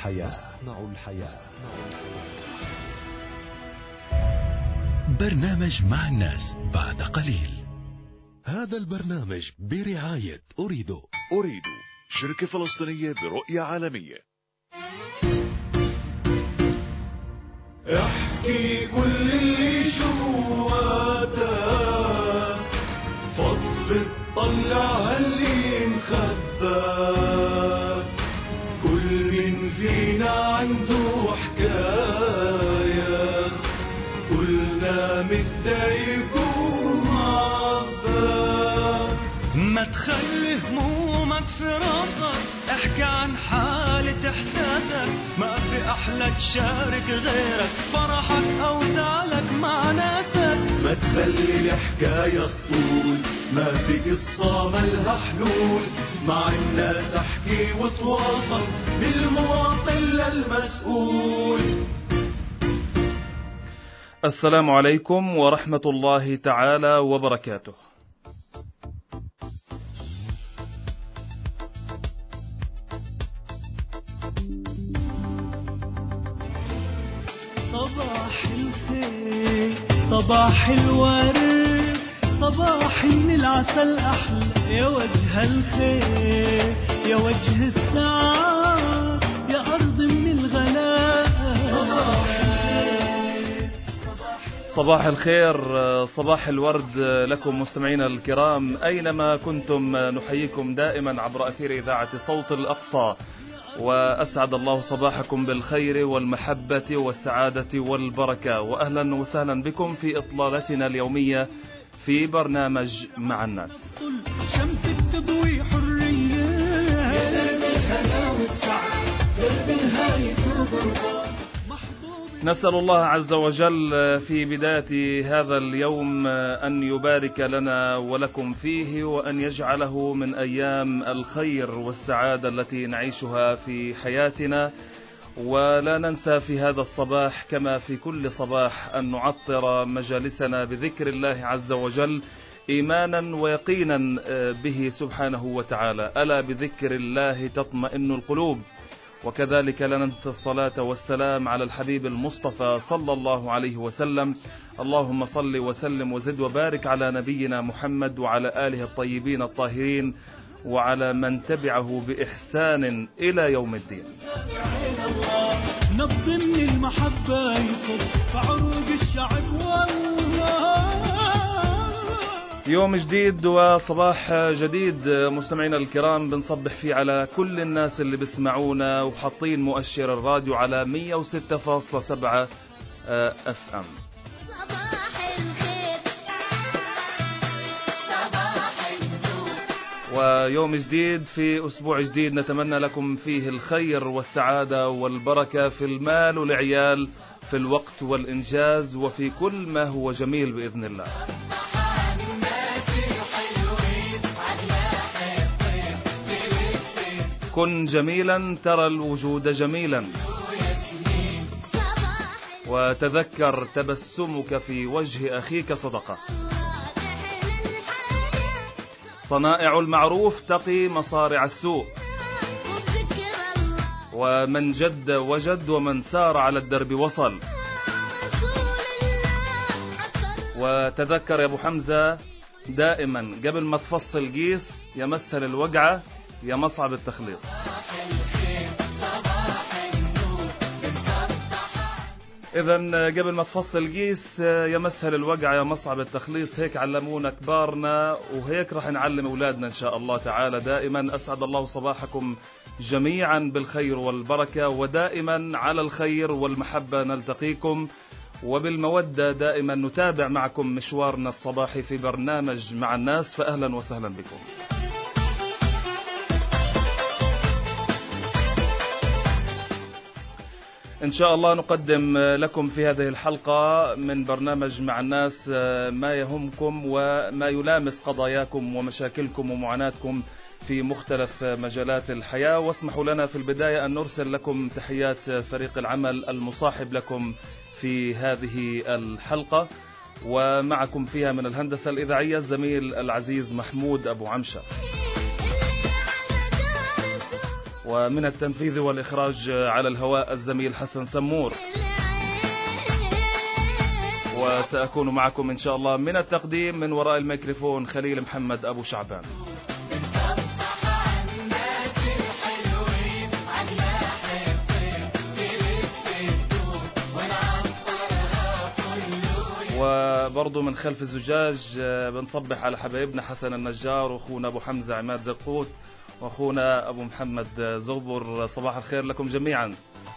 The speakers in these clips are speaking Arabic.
برنامج مع الناس بعد قليل. هذا البرنامج برعاية أريدو شركة فلسطينية برؤية عالمية. احكي كل اللي جواتك، فضفض طلع هاللي مخبى، كل من فينا عنده حكاية، كلنا متضايق ومعبى. ما تخلي همومك في راسك، احكي عن حالة احساسك، ما في احلى تشارك غيرك فرحك او زعلك مع ناسك. ما تخلي الحكاية تطول، ما في قصة ملها حلول، مع الناس احكي وتواصل، من المواطن للمسؤول. السلام عليكم ورحمة الله تعالى وبركاته. صباح الخير، صباح الورد، صباح من العسل أحلى، يا وجه الخير، يا وجه السعاد، يا أرض من الغلاء. صباح الخير، صباح الورد لكم مستمعينا الكرام أينما كنتم، نحييكم دائما عبر أثير إذاعة صوت الأقصى، وأسعد الله صباحكم بالخير والمحبة والسعادة والبركة، وأهلا وسهلا بكم في إطلالتنا اليومية في برنامج مع الناس. شمسك تضوي حرية، يا درب الخلا والسعد، درب الهاية وغربة. نسأل الله عز وجل في بداية هذا اليوم أن يبارك لنا ولكم فيه، وأن يجعله من أيام الخير والسعادة التي نعيشها في حياتنا. ولا ننسى في هذا الصباح كما في كل صباح أن نعطر مجالسنا بذكر الله عز وجل، إيمانا ويقينا به سبحانه وتعالى. ألا بذكر الله تطمئن القلوب. وكذلك لا ننسى الصلاة والسلام على الحبيب المصطفى صلى الله عليه وسلم. اللهم صل وسلم وزد وبارك على نبينا محمد وعلى آله الطيبين الطاهرين، وعلى من تبعه بإحسان إلى يوم الدين. نبض من المحبة يصب في عروق الشعب والله. يوم جديد وصباح جديد مستمعينا الكرام، بنصبح فيه على كل الناس اللي بيسمعونا وحاطين مؤشر الراديو على 106.7 FM. ويوم جديد في أسبوع جديد نتمنى لكم فيه الخير والسعادة والبركة في المال والعيال، في الوقت والإنجاز، وفي كل ما هو جميل بإذن الله. كن جميلا ترى الوجود جميلا، وتذكر تبسمك في وجه أخيك صدقة. صنائع المعروف تقي مصارع السوء، ومن جد وجد، ومن سار على الدرب وصل. وتذكر يا أبو حمزة دائما قبل ما تفصل قيس، يا مسهل الوقعة يا مصعب التخليص. إذن قبل ما تفصل قيس يا مسهل الوقعة يا مصعب التخليص، هيك علمونا كبارنا، وهيك رح نعلم أولادنا إن شاء الله تعالى. دائما أسعد الله صباحكم جميعا بالخير والبركة، ودائما على الخير والمحبة نلتقيكم، وبالمودة دائما نتابع معكم مشوارنا الصباحي في برنامج مع الناس. فأهلا وسهلا بكم. إن شاء الله نقدم لكم في هذه الحلقة من برنامج مع الناس ما يهمكم وما يلامس قضاياكم ومشاكلكم ومعاناتكم في مختلف مجالات الحياة. واسمحوا لنا في البداية أن نرسل لكم تحيات فريق العمل المصاحب لكم في هذه الحلقة، ومعكم فيها من الهندسة الإذاعية الزميل العزيز محمود أبو عمشة. ومن التنفيذ والإخراج على الهواء الزميل حسن سمور، وسأكون معكم إن شاء الله من التقديم من وراء الميكروفون خليل محمد أبو شعبان. وبرضو من خلف الزجاج بنصبح على حبايبنا حسن النجار وأخونا أبو حمزة عماد زقوت وأخونا أبو محمد زغبر. صباح الخير لكم جميعا.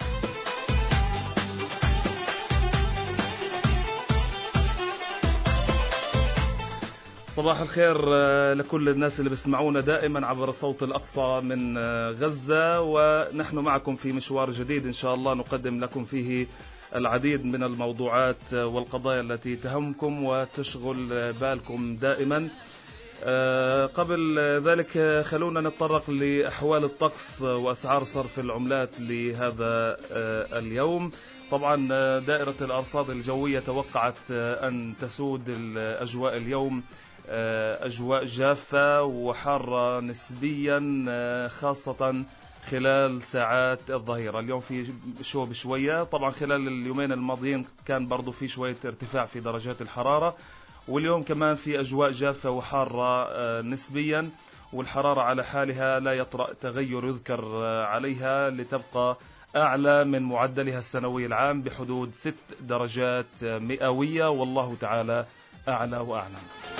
صباح الخير لكل الناس اللي بيسمعونا دائما عبر صوت الأقصى من غزة، ونحن معكم في مشوار جديد إن شاء الله نقدم لكم فيه العديد من الموضوعات والقضايا التي تهمكم وتشغل بالكم دائما. قبل ذلك خلونا نتطرق لأحوال الطقس وأسعار صرف العملات لهذا اليوم. طبعا دائرة الأرصاد الجوية توقعت أن تسود الأجواء اليوم أجواء جافة وحارة نسبيا، خاصة خلال ساعات الظهيرة. اليوم في شوب شوية، طبعا خلال اليومين الماضيين كان برضو في شوية ارتفاع في درجات الحرارة، واليوم كمان في أجواء جافة وحارة نسبيا، والحرارة على حالها لا يطرأ تغير يذكر عليها لتبقى أعلى من معدلها السنوي العام بحدود 6 درجات مئوية، والله تعالى أعلى وأعلم.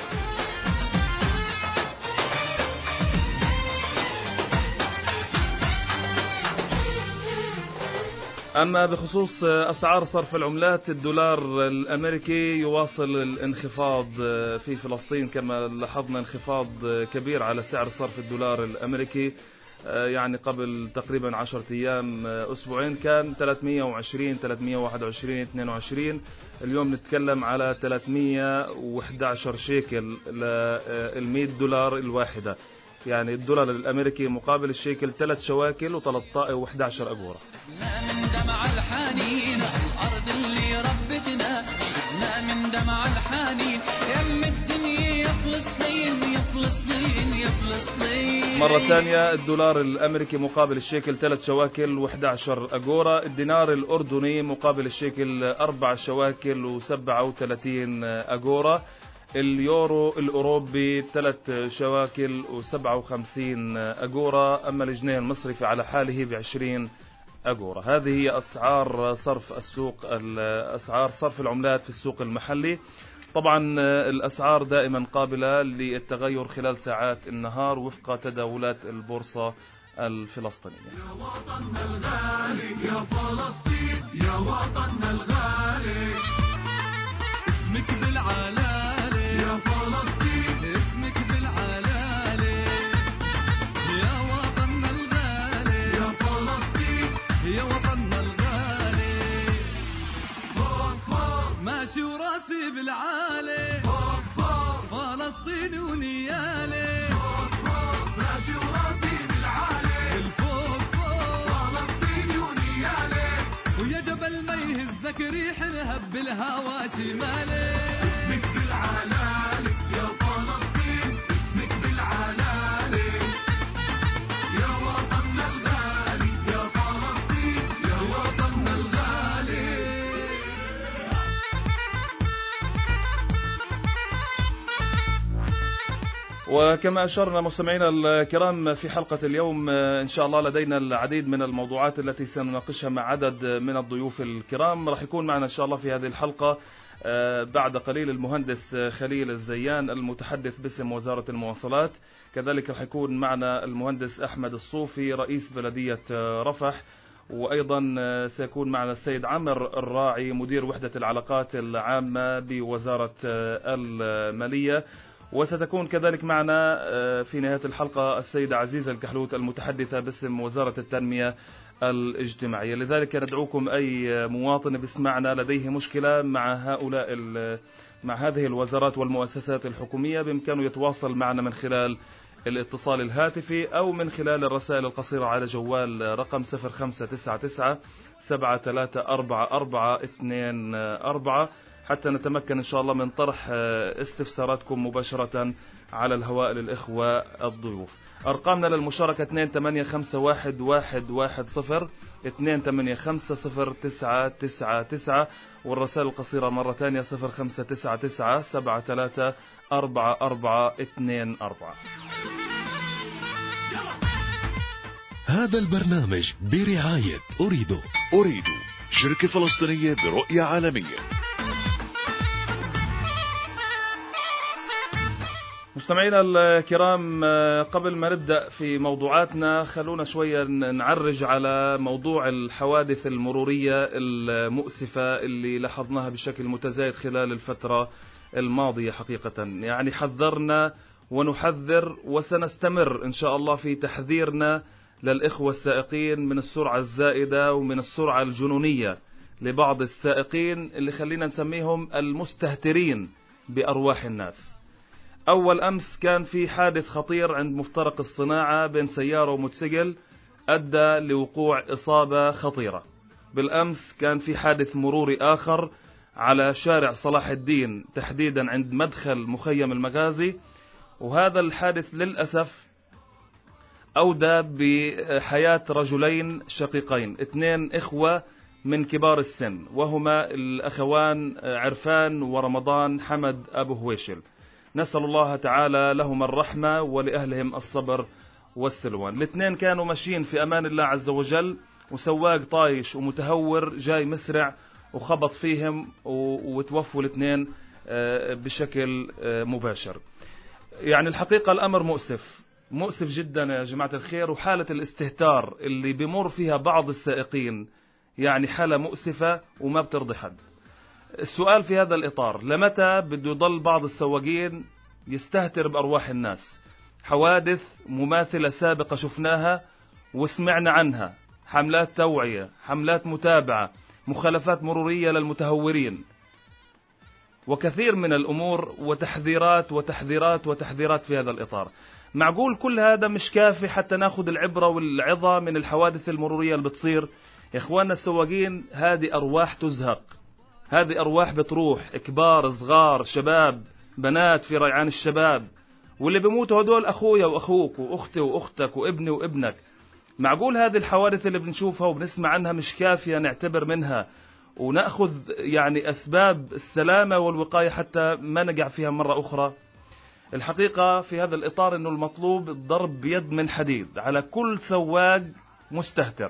أما بخصوص أسعار صرف العملات، الدولار الأمريكي يواصل الانخفاض في فلسطين، كما لاحظنا انخفاض كبير على سعر صرف الدولار الأمريكي. يعني قبل تقريبا 10 أيام أسبوعين كان 320 321 22، اليوم نتكلم على 311 شيكل لل100 دولار الواحدة. يعني الدولار الأمريكي مقابل الشيكل 3 شواكل و11 أجورة. من دمع الحنين الأرض اللي ربتنا، شفنا من دمع الحنين يم الدنيا يا فلسطين يا فلسطين يا فلسطين. مرة ثانية الدولار الأمريكي مقابل الشيكل 3 شواكل و11 أجورة. الدينار الأردني مقابل الشيكل 4 شواكل و37 أجورة. اليورو الأوروبي 3 شواكل و57 أجورة. أما الجنيه المصري على حاله ب20 أجورة. هذه هي أسعار صرف السوق، أسعار صرف العملات في السوق المحلي. طبعا الأسعار دائما قابلة للتغير خلال ساعات النهار وفق تداولات البورصة الفلسطينية. يا وطننا الغالي يا فلسطين يا وطننا الغالي، اسمك بالعلالي يا فلسطين اسمك بالعلالي، يا وطننا الغالي يا فلسطين يا وطننا الغالي. فوق فوق ماشي وراسي بالعالي، فوق فوق فلسطين ونيالي، فوق فوق ماشي وراسي بالعالي، الفوق فوق فلسطين ونيالي، ويا جبل ما يهزك ريح نهب بالهوا شمالي. اسمك بالعلالي يا فلسطين اسمك بالعلالي، يا وطننا الغالي يا فلسطين يا وطننا الغالي. وكما أشرنا مستمعينا الكرام في حلقة اليوم إن شاء الله لدينا العديد من الموضوعات التي سنناقشها مع عدد من الضيوف الكرام. راح يكون معنا إن شاء الله في هذه الحلقة بعد قليل المهندس خليل الزيان المتحدث باسم وزارة المواصلات، كذلك راح يكون معنا المهندس أحمد الصوفي رئيس بلدية رفح، وأيضا سيكون معنا السيد عمر الراعي مدير وحدة العلاقات العامة بوزارة المالية، وستكون كذلك معنا في نهاية الحلقة السيدة عزيزة الكحلوت المتحدثة باسم وزارة التنمية الاجتماعية. لذلك ندعوكم أي مواطن بسمعنا لديه مشكلة مع هذه الوزارات والمؤسسات الحكومية بإمكانه يتواصل معنا من خلال الاتصال الهاتفي أو من خلال الرسائل القصيرة على جوال رقم 0599 734424. حتى نتمكن إن شاء الله من طرح استفساراتكم مباشرة على الهواء للإخوة الضيوف. أرقامنا للمشاركة 28511110 28500999 والرسائل القصيرة مرة ثانية 0599734424. هذا البرنامج برعاية أريدو شركة فلسطينية برؤية عالمية. مستمعينا الكرام، قبل ما نبدأ في موضوعاتنا خلونا شوية نعرج على موضوع الحوادث المرورية المؤسفة اللي لاحظناها بشكل متزايد خلال الفترة الماضية. حقيقة يعني حذرنا ونحذر وسنستمر إن شاء الله في تحذيرنا للإخوة السائقين من السرعة الزائدة ومن السرعة الجنونية لبعض السائقين اللي خلينا نسميهم المستهترين بأرواح الناس. أول أمس كان في حادث خطير عند مفترق الصناعة بين سيارة وموتوسيكل أدى لوقوع إصابة خطيرة. بالأمس كان في حادث مروري آخر على شارع صلاح الدين تحديدا عند مدخل مخيم المغازي، وهذا الحادث للأسف أودى بحياة رجلين شقيقين، 2 إخوة من كبار السن، وهما الأخوان عرفان ورمضان حمد أبو هويشل. نسأل الله تعالى لهم الرحمة ولأهلهم الصبر والسلوان. الاثنين كانوا ماشيين في أمان الله عز وجل، وسواق طايش ومتهور جاي مسرع وخبط فيهم وتوفوا الاثنين بشكل مباشر. يعني الحقيقة الأمر مؤسف جدا يا جماعة الخير، وحالة الاستهتار اللي بمر فيها بعض السائقين يعني حالة مؤسفة وما بترضي حد. السؤال في هذا الإطار، لمتى بده يضل بعض السواقين يستهتر بأرواح الناس؟ حوادث مماثلة سابقة شفناها وسمعنا عنها، حملات توعية، حملات متابعة، مخالفات مرورية للمتهورين، وكثير من الأمور وتحذيرات وتحذيرات وتحذيرات في هذا الإطار. معقول كل هذا مش كافي حتى ناخذ العبرة والعظة من الحوادث المرورية اللي بتصير؟ يا إخواننا السواقين، هذه أرواح تزهق، هذه أرواح بتروح، كبار صغار شباب بنات في ريعان الشباب، واللي بيموتوا هدول أخويا وأخوك وأختي وأختك وابني وابنك. معقول هذه الحوادث اللي بنشوفها وبنسمع عنها مش كافية نعتبر منها ونأخذ يعني أسباب السلامة والوقاية حتى ما نقع فيها مرة أخرى؟ الحقيقة في هذا الإطار أنه المطلوب الضرب بيد من حديد على كل سواق مستهتر.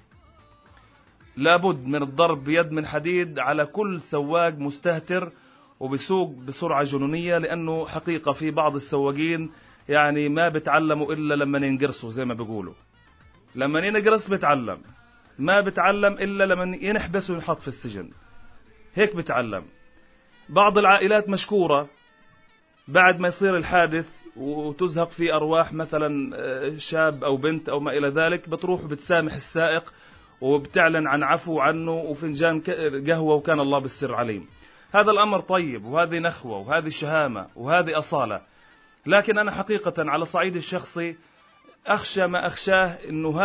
لابد من الضرب بيد من حديد على كل سواق مستهتر وبسوق بسرعة جنونية، لأنه حقيقة في بعض السواقين يعني ما بتعلموا إلا لما ينقرصوا، زي ما بيقولوا لما ينقرص بتعلم، ما بتعلم إلا لما ينحبس وينحط في السجن، هيك بتعلم. بعض العائلات مشكورة بعد ما يصير الحادث وتزهق في أرواح مثلا شاب أو بنت أو ما إلى ذلك، بتروح وبتسامح السائق وبتعلن عن عفو عنه وفنجان قهوة وكان الله بالسر عليم. هذا الأمر طيب، وهذه نخوة وهذه شهامة وهذه أصالة. لكن أنا حقيقة على صعيد الشخصي أخشى ما أخشاه أنه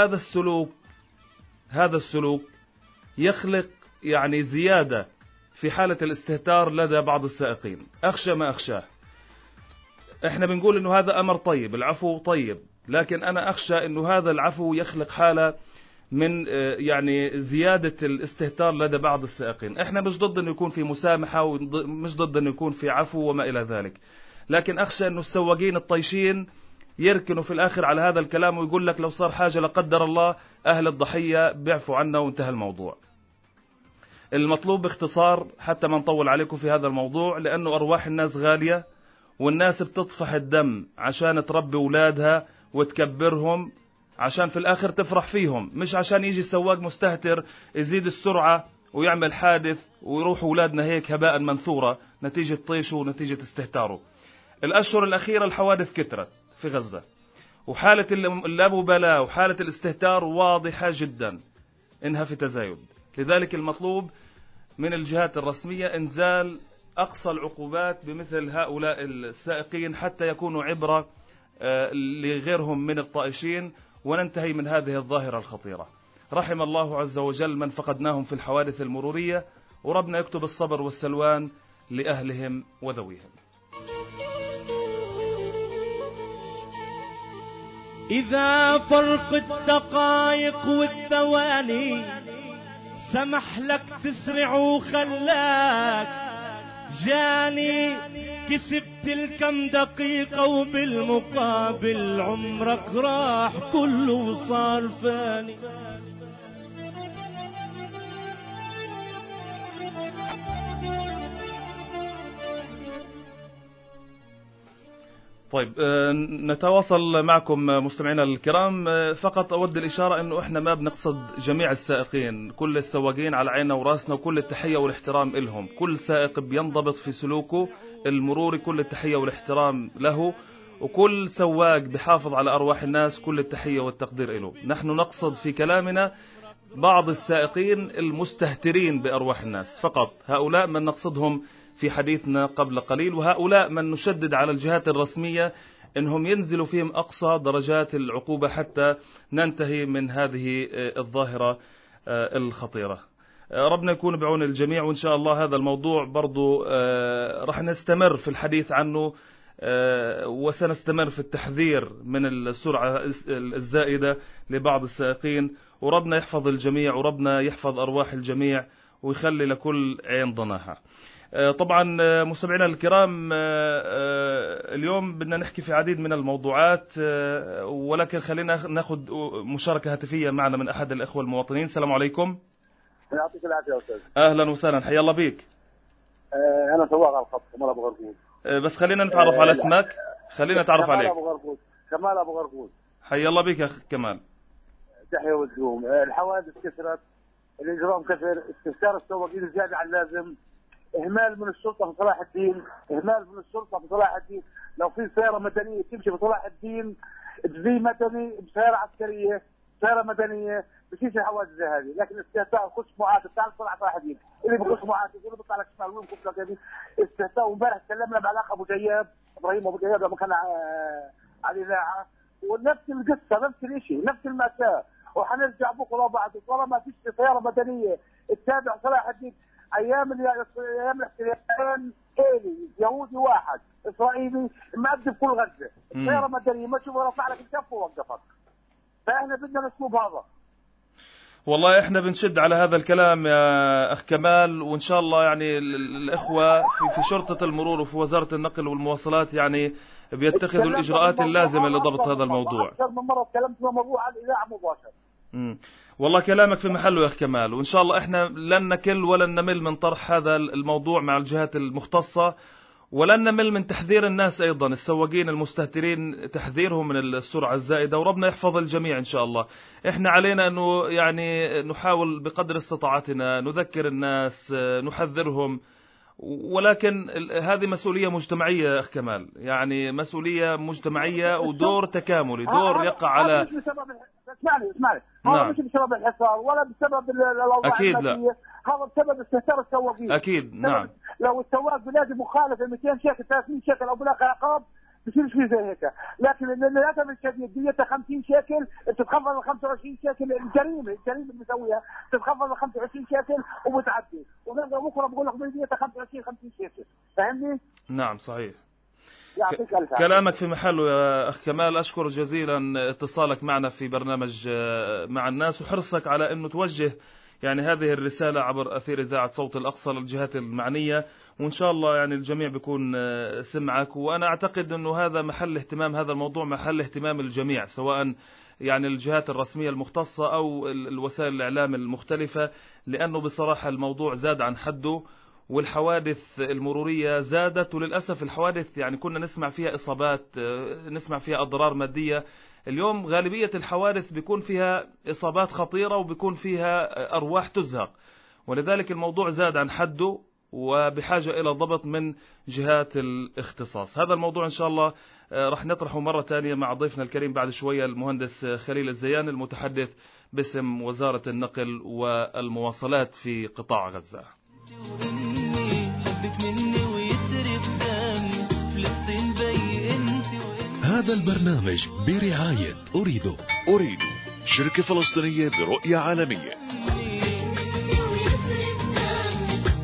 هذا السلوك يخلق يعني زيادة في حالة الاستهتار لدى بعض السائقين. أخشى ما أخشاه. احنا بنقول أنه هذا أمر طيب، العفو طيب، لكن أنا أخشى أنه هذا العفو يخلق حالة من يعني زيادة الاستهتار لدى بعض السائقين. احنا مش ضد أنه يكون في مسامحة ومش ضد أنه يكون في عفو وما إلى ذلك، لكن أخشى أنه السواقين الطيشين يركنوا في الآخر على هذا الكلام ويقول لك لو صار حاجة لا قدر الله أهل الضحية بيعفوا عنا وانتهى الموضوع. المطلوب باختصار حتى ما نطول عليكم في هذا الموضوع، لأنه أرواح الناس غالية، والناس بتطفح الدم عشان تربي أولادها وتكبرهم عشان في الآخر تفرح فيهم، مش عشان يجي السواق مستهتر يزيد السرعة ويعمل حادث ويروح أولادنا هيك هباء منثورة نتيجة طيشه ونتيجة استهتاره. الأشهر الأخيرة الحوادث كترت في غزة، وحالة اللامبالاة وحالة الاستهتار واضحة جدا إنها في تزايد. لذلك المطلوب من الجهات الرسمية إنزال أقصى العقوبات بمثل هؤلاء السائقين حتى يكونوا عبرة لغيرهم من الطائشين، وننتهي من هذه الظاهرة الخطيرة. رحم الله عز وجل من فقدناهم في الحوادث المرورية، وربنا يكتب الصبر والسلوان لأهلهم وذويهم. إذا فرق الدقائق والثواني سمح لك تسرع وخلاك جاني، كسبت الكم دقيقة وبالمقابل عمرك راح كله وصار فاني. طيب نتواصل معكم مستمعينا الكرام. فقط أود الإشارة أنه إحنا ما بنقصد جميع السائقين، كل السواقين على عيننا وراسنا وكل التحية والاحترام إلهم. كل سائق بينضبط في سلوكه المروري كل التحية والاحترام له، وكل سواق بحافظ على أرواح الناس كل التحية والتقدير له. نحن نقصد في كلامنا بعض السائقين المستهترين بأرواح الناس فقط، هؤلاء من نقصدهم في حديثنا قبل قليل، وهؤلاء من نشدد على الجهات الرسمية أنهم ينزلوا فيهم أقصى درجات العقوبة حتى ننتهي من هذه الظاهرة الخطيرة. ربنا يكون بعون الجميع، وإن شاء الله هذا الموضوع برضو رح نستمر في الحديث عنه، وسنستمر في التحذير من السرعة الزائدة لبعض السائقين، وربنا يحفظ الجميع وربنا يحفظ أرواح الجميع ويخلي لكل عين ضناها. طبعا مستمعينا الكرام، اليوم بدنا نحكي في عديد من الموضوعات، ولكن خلينا ناخذ مشاركة هاتفية معنا من أحد الأخوة المواطنين. السلام عليكم. يعطيك العافية يا أستاذ. أهلا وسهلا، حيا الله بيك. أنا سواق على الخط كمال أبو غرقود. بس خلينا نتعرف على اسمك، خلينا نتعرف عليك. كمال أبو غرقود. حيا الله بيك يا أخي كمال. تحية والزوم. الحوادث كثرت، الإجرام كثر، استهتار السواقين زيادة عن اللازم، إهمال من الشرطة في صلاح الدين، إهمال من الشرطة في صلاح الدين. لو في سيارة مدنية تمشي في صلاح الدين بزي مدني بسيارة عسكرية سيارة مدنية بصير الحوادث زي هذه، لكن استهتار خش معاتب تعال صلاح الدين اللي بخش معاتب اللي بيطلع لك شمال وين بخش لك هذه استهتار. وامبارح تكلمنا مع الأخ أبو جياب إبراهيم أبو جياب لما كان على الإذاعة، ونفس القصة نفس الشيء نفس المأساة، وحنرجع بكرة بعد طالما فيش سيارة مدنية تتابع صلاح الدين. ايام الاحتلال إيلي يهودي واحد اسرائيلي مأدب كل غزة سيارة مدنية ما تشوف رفع لك الكف ووقفك. فاحنا بدنا نسلوب هذا. والله احنا بنشد على هذا الكلام يا اخ كمال، وان شاء الله يعني الاخوة في شرطة المرور وفي وزارة النقل والمواصلات يعني بيتخذوا الاجراءات اللازمة لضبط هذا الموضوع. اكثر من مرة تكلمت مع موضوع على الاذاعة مباشر. والله كلامك في محله يا أخ كمال، وإن شاء الله إحنا لن نكل ولن نمل من طرح هذا الموضوع مع الجهات المختصة، ولن نمل من تحذير الناس أيضا السواقين المستهترين، تحذيرهم من السرعة الزائدة، وربنا يحفظ الجميع إن شاء الله. إحنا علينا أنه يعني نحاول بقدر استطاعتنا نذكر الناس نحذرهم، ولكن هذه مسؤولية مجتمعية يا أخ كمال، يعني مسؤولية مجتمعية ودور تكاملي، دور يقع على اسمعني هذا مش بسبب الحصار ولا بسبب الاوضاع الماديه، هذا بسبب استهتار السواقين. اكيد نعم. لو السواق بلازم مخالفه 200 شيكل 300 شيكل او بلاغ عقاب بصير شيء زي هيك، لكن للاسف الشديد ديتها 50 شيكل بتتخفض ل 25 شيكل. الجريمه اللي بيسويها بتتخفض ل 25 شيكل وبتعدي، ونرجع بكره بقول لك ديتها 50 شيكل. فاهمني؟ نعم صحيح. كلامك في محله يا أخ كمال. أشكر جزيلا اتصالك معنا في برنامج مع الناس، وحرصك على أنه توجه يعني هذه الرسالة عبر أثير إذاعة صوت الأقصى للجهات المعنية، وإن شاء الله يعني الجميع بيكون سمعك. وأنا أعتقد أنه هذا محل اهتمام، هذا الموضوع محل اهتمام الجميع، سواء يعني الجهات الرسمية المختصة أو الوسائل الإعلام المختلفة، لأنه بصراحة الموضوع زاد عن حده، والحوادث المرورية زادت، وللأسف الحوادث يعني كنا نسمع فيها إصابات، نسمع فيها أضرار مادية. اليوم غالبية الحوادث بيكون فيها إصابات خطيرة وبيكون فيها أرواح تزهق، ولذلك الموضوع زاد عن حده وبحاجة إلى ضبط من جهات الاختصاص. هذا الموضوع إن شاء الله رح نطرحه مرة تانية مع ضيفنا الكريم بعد شوية، المهندس خليل الزيان المتحدث باسم وزارة النقل والمواصلات في قطاع غزة. هذا البرنامج برعاية أريدو شركة فلسطينية برؤية عالمية.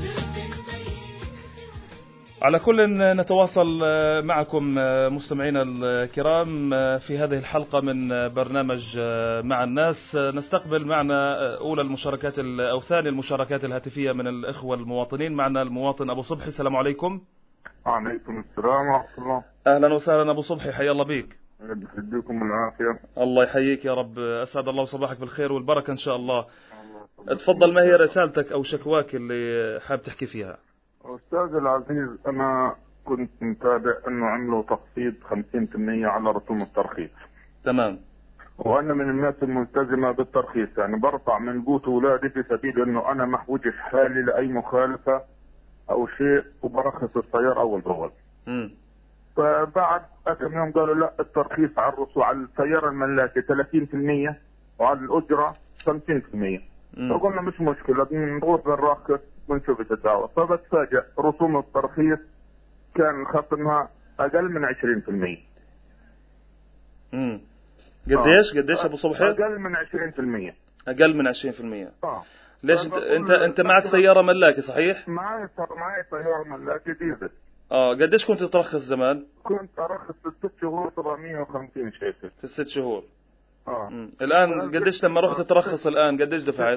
على كل نتواصل معكم مستمعينا الكرام في هذه الحلقة من برنامج مع الناس. نستقبل معنا أولى المشاركات أو ثاني المشاركات الهاتفية من الإخوة المواطنين. معنا المواطن أبو صبحي. السلام عليكم. وعليكم السلام ورحمة الله. أهلا وسهلا أبو صبحي، حيا الله بيك. يديكم العافية. الله يحييك يا رب، أسعد الله صباحك بالخير والبركة إن شاء الله. تفضل، ما هي رسالتك أو شكواك اللي حاب تحكي فيها؟ أستاذ العزيز، أنا كنت متابع أنه عملوا تخفيض 50% على رسوم الترخيص. تمام. وأنا من الناس الملتزمة بالترخيص، يعني برفع من قوت أولادي في سبيل أنه أنا ما احوجش حالي لأي مخالفة أو شيء، وبرخص السيارة أول بأول. فبعد كم يوم قالوا لا، الترخيص على الرسوم على السيارة الملاكي 30% وعلى الأجرة 50%. فقلنا مش مشكلة، نروح نرخص ونشوف التداول. فبتفاجئ رسوم الترخيص كان خصمها أقل من 20%. قديش أبو صبحي؟ أقل من 20%. أقل من 20%. ليش أنت معك سيارة ملاكي صحيح؟ معي سيارة ملاكي ديزل. قديش كنت ترخص زمان؟ كنت أرخص في 6 شهور 750 شيكل. في 6 شهور. الآن قديش لما رحت ترخص الآن قديش دفعت؟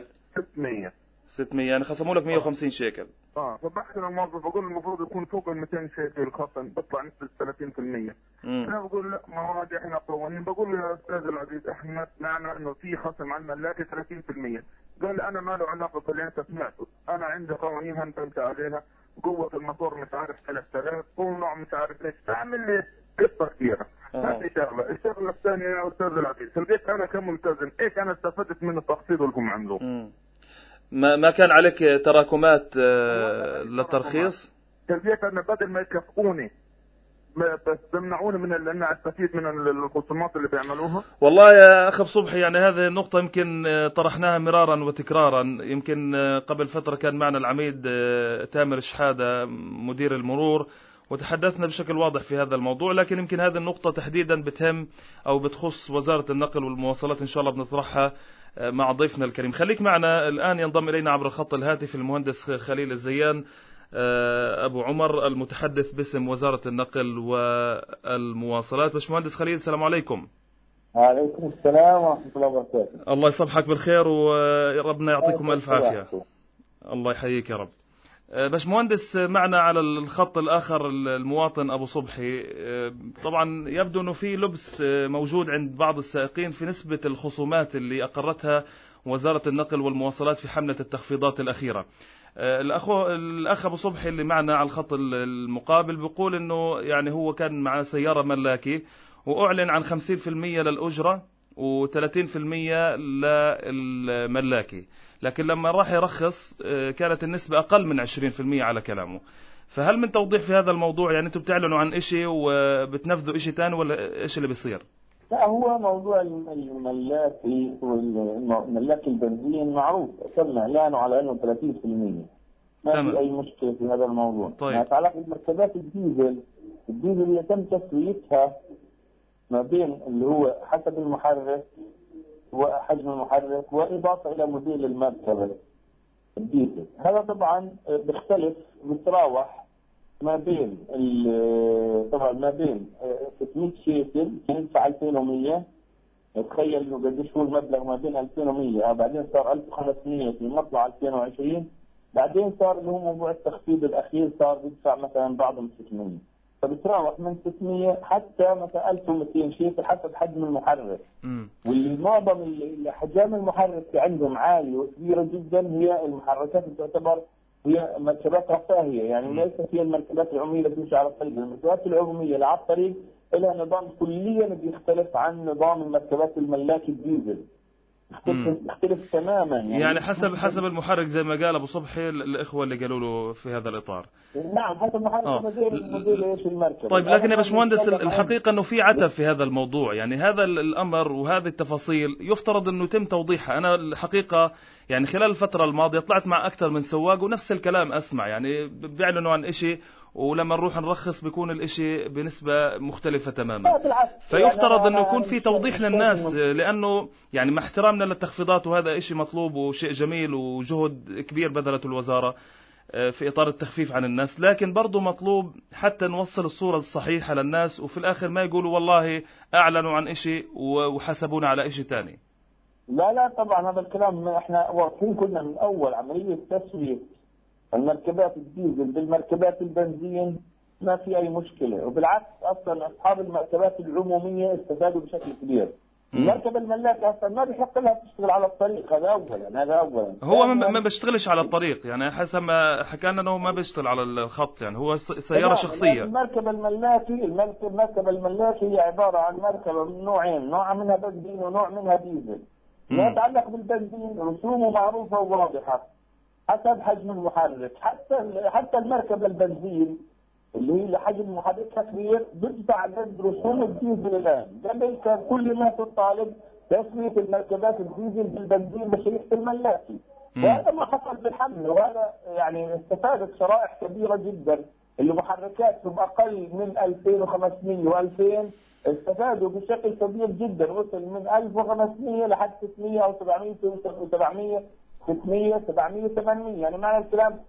600 يعني خصموا لك 150 شيكل. فبحكي للموظف بقول المفروض يكون فوق ال 200 شيكل خصم، بطلع نسبة 30%. انا بقول لا، ما هو احنا قوانين. بقول له يا استاذ العزيز، احنا سمعنا انه في خصم على الملاكي 30%. قال انا ما له علاقه باللي انت سمعته، انا عندي قوانين انت عليها، قوه الموتور مش عارف 3000، ونوع مش عارف ايش، تعمل لي قصه كثيره. هذه شغله. الشغله الثانيه يا استاذ العزيز، لقيت انا كملتزم ايش انا استفدت من التخفيض اللي هم عملوه. ما كان عليك تراكمات للترخيص؟ لقيت انا بدل ما يكافئوني بس بمنعوني من ان استفيد من الخصومات اللي بيعملوها. والله يا اخ صبحي، يعني هذه النقطة يمكن طرحناها مرارا وتكرارا. يمكن قبل فترة كان معنا العميد تامر شحادة مدير المرور، وتحدثنا بشكل واضح في هذا الموضوع. لكن يمكن هذه النقطة تحديدا بتهم أو بتخص وزارة النقل والمواصلات، إن شاء الله بنطرحها مع ضيفنا الكريم. خليك معنا الآن. ينضم إلينا عبر الخط الهاتفي المهندس خليل الزيان أبو عمر، المتحدث باسم وزارة النقل والمواصلات. باشمهندس خليل، السلام عليكم. وعليكم السلام ورحمة الله وبركاته. الله يصبحك بالخير وربنا يعطيكم ألف عافية. الله يحييك يا رب. باشمهندس، معنا على الخط الآخر المواطن أبو صبحي. طبعا يبدو أنه في لبس موجود عند بعض السائقين في نسبة الخصومات اللي أقرتها وزارة النقل والمواصلات في حملة التخفيضات الأخيرة. الأخ أبو صبحي اللي معنا على الخط المقابل بيقول أنه يعني هو كان مع سيارة ملاكي وأعلن عن 50% للأجرة و30% للملاكي، لكن لما راح يرخص كانت النسبة أقل من 20% على كلامه. فهل من توضيح في هذا الموضوع؟ يعني أنتم بتعلنوا عن إشي وبتنفذوا إشي تاني، ولا إيش اللي بيصير؟ لا، هو موضوع الملاكي والملاكي البنزين معروف، تم إعلانه على أنه 30%. ما في أي مشكلة في هذا الموضوع. طيب. ما يتعلق بمركبات الديزل اللي يتم تسويتها ما بين اللي هو حسب المحرك وحجم المحرك وإضافة إلى موديل المركبة الديزل، هذا طبعا بيختلف، بتراوح ما بين طبعا ما بين 600 شيكل يدفع 2100. تخيل انه قديش هو المبلغ ما بين 2100، بعدين صار 1500 في مطلع 2020، بعدين صار اللي هو موضوع التخفيض الاخير صار بيدفع مثلا بعضهم 600. فبتراوح من 600 حتى مثلا 1200 شيكل حسب حجم المحرك. والمعظم الاحجام المحرك عندهم عاليه وكبيره جدا، هي المحركات اللي تعتبر هي مركبات رفاهيه، يعني ليست هي المركبات العموميه اللي بتمشي على الطريق. المركبات العموميه اللي على الطريق لها نظام كليا بيختلف عن نظام المركبات الملاكي الديزل، يختلف تماما. يعني حسب المحرك زي ما قال ابو صبحي الاخوه اللي قالوا له في هذا الاطار. نعم، حسب المحرك موديل ايش المركبه. طيب، لكن يا باشمهندس الحقيقه انه في عتب في هذا الموضوع. يعني هذا الامر وهذه التفاصيل يفترض انه يتم توضيحها. انا الحقيقه يعني خلال الفتره الماضيه طلعت مع اكثر من سواق ونفس الكلام اسمع، يعني بيعلنوا عن إشي ولما نروح نرخص بيكون الإشي بنسبة مختلفة تماما. فيفترض أنه يكون في توضيح للناس، لأنه يعني مع احترامنا للتخفيضات وهذا إشي مطلوب وشيء جميل وجهد كبير بذلته الوزارة، في إطار التخفيف عن الناس، لكن برضو مطلوب حتى نوصل الصورة الصحيحة للناس، وفي الآخر ما يقولوا والله أعلنوا عن إشي وحسبونا على إشي تاني. لا طبعا هذا الكلام احنا واضحين كنا من اول عملية تسوية المركبات الديزل بالمركبات البنزين ما في اي مشكلة، وبالعكس اصلا اصحاب المركبات العمومية استفادوا بشكل كبير. المركبة الملاكة اصلا ما بيحق لها تشتغل على الطريق، هذا اولا. هو ما بيشتغلش على الطريق، يعني حسب ما حكانا انه ما بيشتغل على الخط، يعني هو سيارة شخصية. المركبة الملاكي هي عبارة عن مركبة من نوعين، نوع منها بنزين ونوع منها ديزل. ما يتعلق بالبنزين رسومه معروفة وواضحة حسب حجم المحرك، حتى المركبة البنزين اللي هي لحجم محركها كبير بتدفع قد رسوم الديزل الآن. قبل كان كل ما تطالب تسوية المركبات الديزل بالبنزين بشريحة الملاكي، وهذا ما حصل بالحمل، وهذا يعني استفادت شرائح كبيرة جدا اللي محركاتهم أقل من 2500 و2000 استفادوا بشكل كبير جدا، وصل من 1500 لحد 600 أو 700 700 600 700 800، يعني معنى الكلام